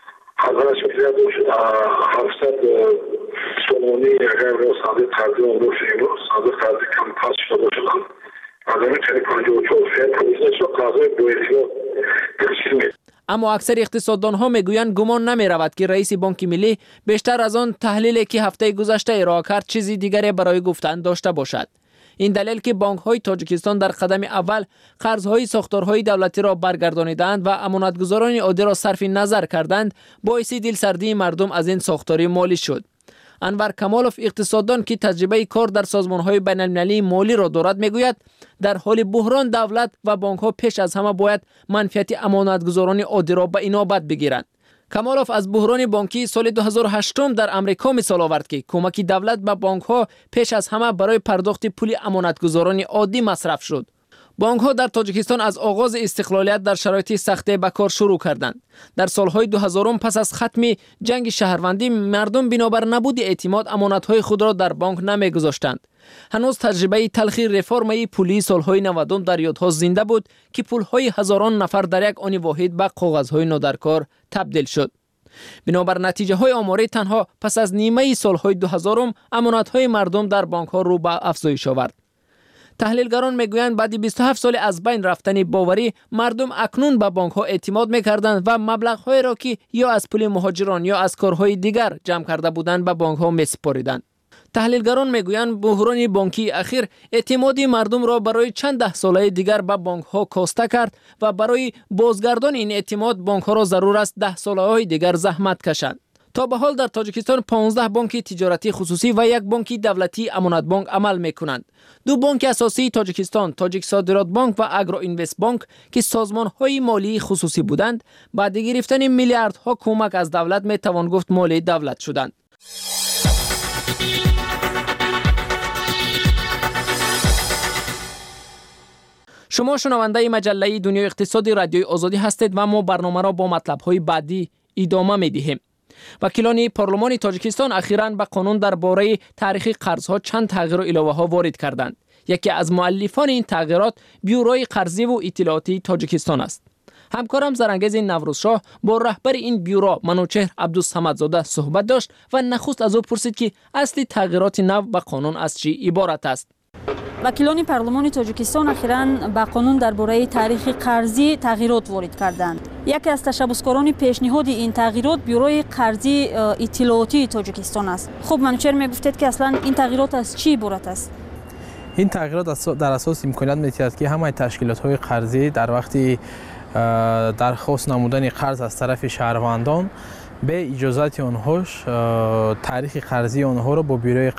700 سومانی اگر صادر قرضی آن باشه امروز صادر قرضی کم پاس شده باشدن از همین چنین 54% پرویزش را قرضای با اعتماد تشکیل می‌دهد. اما اکثر اقتصاددان ها میگویند گمان نمی رود که رئیس بانک ملی بیشتر از آن تحلیلی که هفته گذشته ارائه کرد چیزی دیگری برای گفتن داشته باشد. این دلیل که بانک های تاجیکستان در قدم اول قرضهای ساختارهای دولتی را برگردانیدند و امانتگزاران عادی را صرف نظر کردند، باعث دلسردی مردم از این ساختار مالی شد. انور کمالوف اقتصاددان که تجربه کار در سازمان‌های بین‌المللی مالی را دارد میگوید در حال بحران دولت و بانک‌ها پیش از همه باید منفعت امانتگزاران عادی را به اینابت بگیرند. کمالوف از بحران بانکی سال 2008 در امریکا مثال آورد که کمک دولت به بانک‌ها پیش از همه برای پرداخت پول امانتگزاران عادی مصرف شد. بانک‌ها در تاجیکستان از آغاز استقلالیت در شرایط سخت به کار شروع کردند. در سالهای 2000 پس از ختم جنگ شهروندی مردم بنابر نبود اعتماد امانت‌های خود را در بانک نمی‌گذاشتند. هنوز تجربه تلخی رفرم پولی سالهای 90 در یادها زنده بود که پول‌های هزاران نفر در یک آن واحد به کاغذهای نادرکار تبدیل شد. بنابر نتیجه های آماری تنها پس از نیمه سالهای 2000 امانت‌های مردم در بانک‌ها رو به افزایش آورد. تحلیلگران میگویند بعد 27 سال از بین رفتن باوری مردم اکنون به بانک‌ها اعتماد می‌کردند و مبلغ‌های را که یا از پول مهاجران یا از کارهای دیگر جمع کرده بودند به بانک‌ها می‌سپاریدند. تحلیلگران میگویند بحران بانکی اخیر اعتمادی مردم را برای چند ده ساله دیگر به بانک‌ها کاسته کرد و برای بازگردان این اعتماد بانک‌ها را ضرور است 10 ساله‌های دیگر زحمت کشند. تا به حال در تاجیکستان 15 بانک تجارتی خصوصی و یک بانک دولتی امانت بانک عمل می‌کنند. 2 بانک اساسی تاجیکستان، تاجیک صادرات بانک و اگرو اینوست بانک که سازمان‌های مالی خصوصی بودند، بعد گرفتن میلیاردها کمک از دولت می‌توان گفت مالی دولت شدند. شما شنونده مجله دنیای اقتصادی رادیوی آزادی هستید و ما برنامه را با مطلب‌های بعدی ادامه می‌دهیم. وکیلان پارلمان تاجیکستان اخیراً به قانون درباره تاریخ قرض‌ها چند تغییر و الهه‌ها وارد کردند. یکی از مؤلفان این تغییرات بیوروی قرضی و اطلاعاتی تاجیکستان است. همکارم زرنگز نوروزشاه با رهبر این بیورو منوچهر عبدالصمدزاده صحبت داشت و نخست از او پرسید که اصل تغییرات نو به قانون از چی عبارت است. وکیلان پارلمان تاجیکستان اخیراً به قانون درباره تاریخ قرضی تغییرات وارد کردند. یکی از تشبثکاران پیشنهاد این تغییرات بیوروی قرضی اطلاعاتی تاجیکستان است. خب منوچهر میگفتید که اصلا این تغییرات از چی عبارت است؟ این تغییرات در اساس امکانیت می‌دهد که همه تشکیلات‌های قرضی در وقتی درخواست نمودن قرض از طرف شهروندان به اجازت آنهاش تاریخ قرضی آنها را با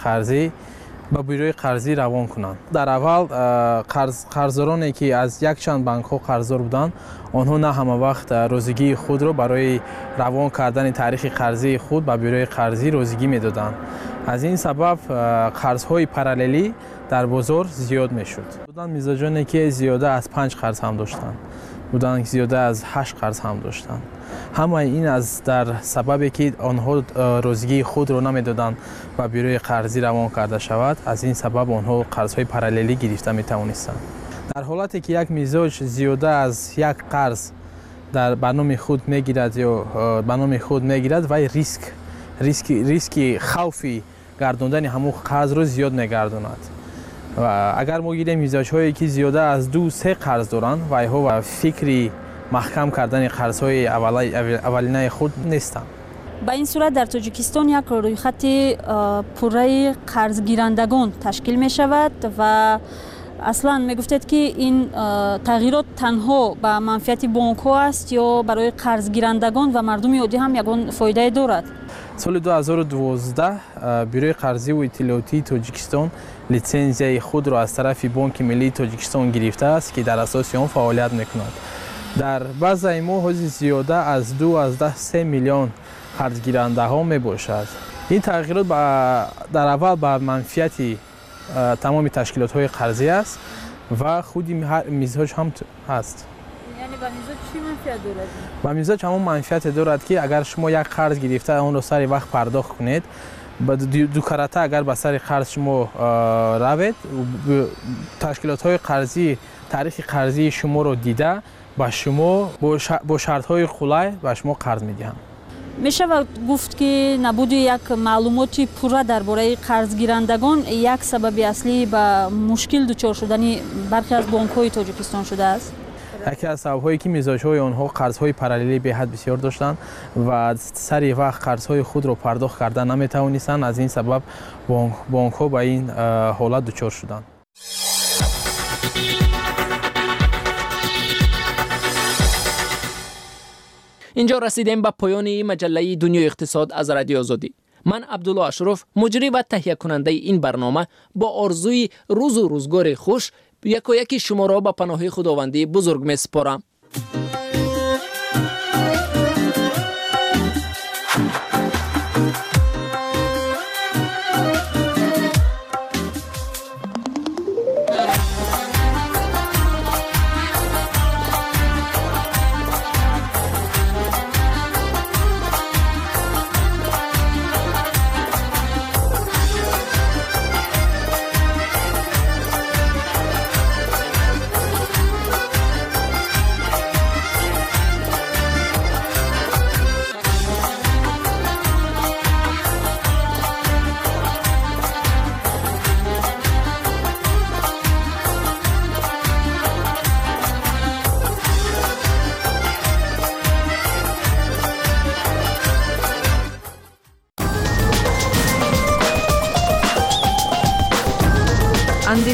بیروی قرضی روان کنند. در اول قرضدارانی که از یک چند بانک ها قرضدار بودند، آنها نه همه وقت روزگی خود را برای روان کردن تاریخ قرضی خود به بیروی قرضی روزگی میدادند. از این سبب قرض‌های پاراللی در بازار زیاد میشد. بودند مزاجانی که زیاده از 5 قرض هم داشتند، بودند زیاده از 8 قرض هم داشتند. همه این از در سببی که آنها روزگی خود را نمیدادند و بیروی قرضی روان کرده شود، از این سبب آنها قرض‌های پاراللی گرفته میتوانستند. در حالتی که یک مزاج زیاده از یک قرض در برنامه خود میگیرد یا برنامه خود میگیرد و ریسک خوفی گرداندن همون قرض رو زیاد نگرداند. و اگر ما گیریم مزاج‌هایی که زیاده از 2-3 قرض دارند و اینها فکری محکم کردن قرض‌های اولینه خود نیستند. با این صورت در تاجیکستان یک رویخط پوره قرض گیرندگان تشکیل می شود و اصلا می گفتید که این تغییرات تنها به منفعت بانک ها است یا برای قرض گیرندگان و مردم عادی هم یگان فایده دارد؟ سال 2012 بیروی قرضی و اطلاعاتی تاجیکستان لیسانسیای خود را از طرف بانک ملی تاجیکستان گرفته است که در اساس آن فعالیت می‌کند. در بعض ماه زیاده از 2-3 میلیون قرضگیرنده ها می باشد. این تغییرات در اول به منفعت تمام تشکیلات های قرضی است و خودی مزاج هم هست. یعنی به مزاج چی منفعت دارد؟ به مزاج همون منفعت دارد که اگر شما یک قرض گرفته اون را سر وقت پرداخت کنید، دو کرته اگر به سر قرض شما روید، تشکیلات های قرضی تاریخ قرضی شما رو دیده با شما با شرط‌های خلای با شما قرض می‌دهند. می‌شود گفت که نبود یک معلومات پوره درباره قرض گیرندگان یک سبب اصلی به مشکل دچار شدن برخی از بانک‌های تاجیکستان شده است. یکی از سبب‌هایی که مزاج‌های آنها قرض‌های پاراللی به حد بسیار داشتند و سر وقت قرض‌های خود را پرداخت کردن نمی‌توانستند، از این سبب بانک‌ها به این حالت دچار شدند. اینجا رسیدیم به پایان مجله دنیای اقتصاد از رادیو آزادی. من عبدالله اشرف، مجری و تهیه کننده این برنامه، با آرزوی روز و روزگار خوش یکی شما را به پناه خداوندی بزرگ می‌سپارم.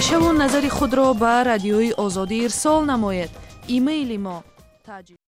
اندیشه و نظر خود را به رادیوی آزادی ارسال نماید. ایمیل ما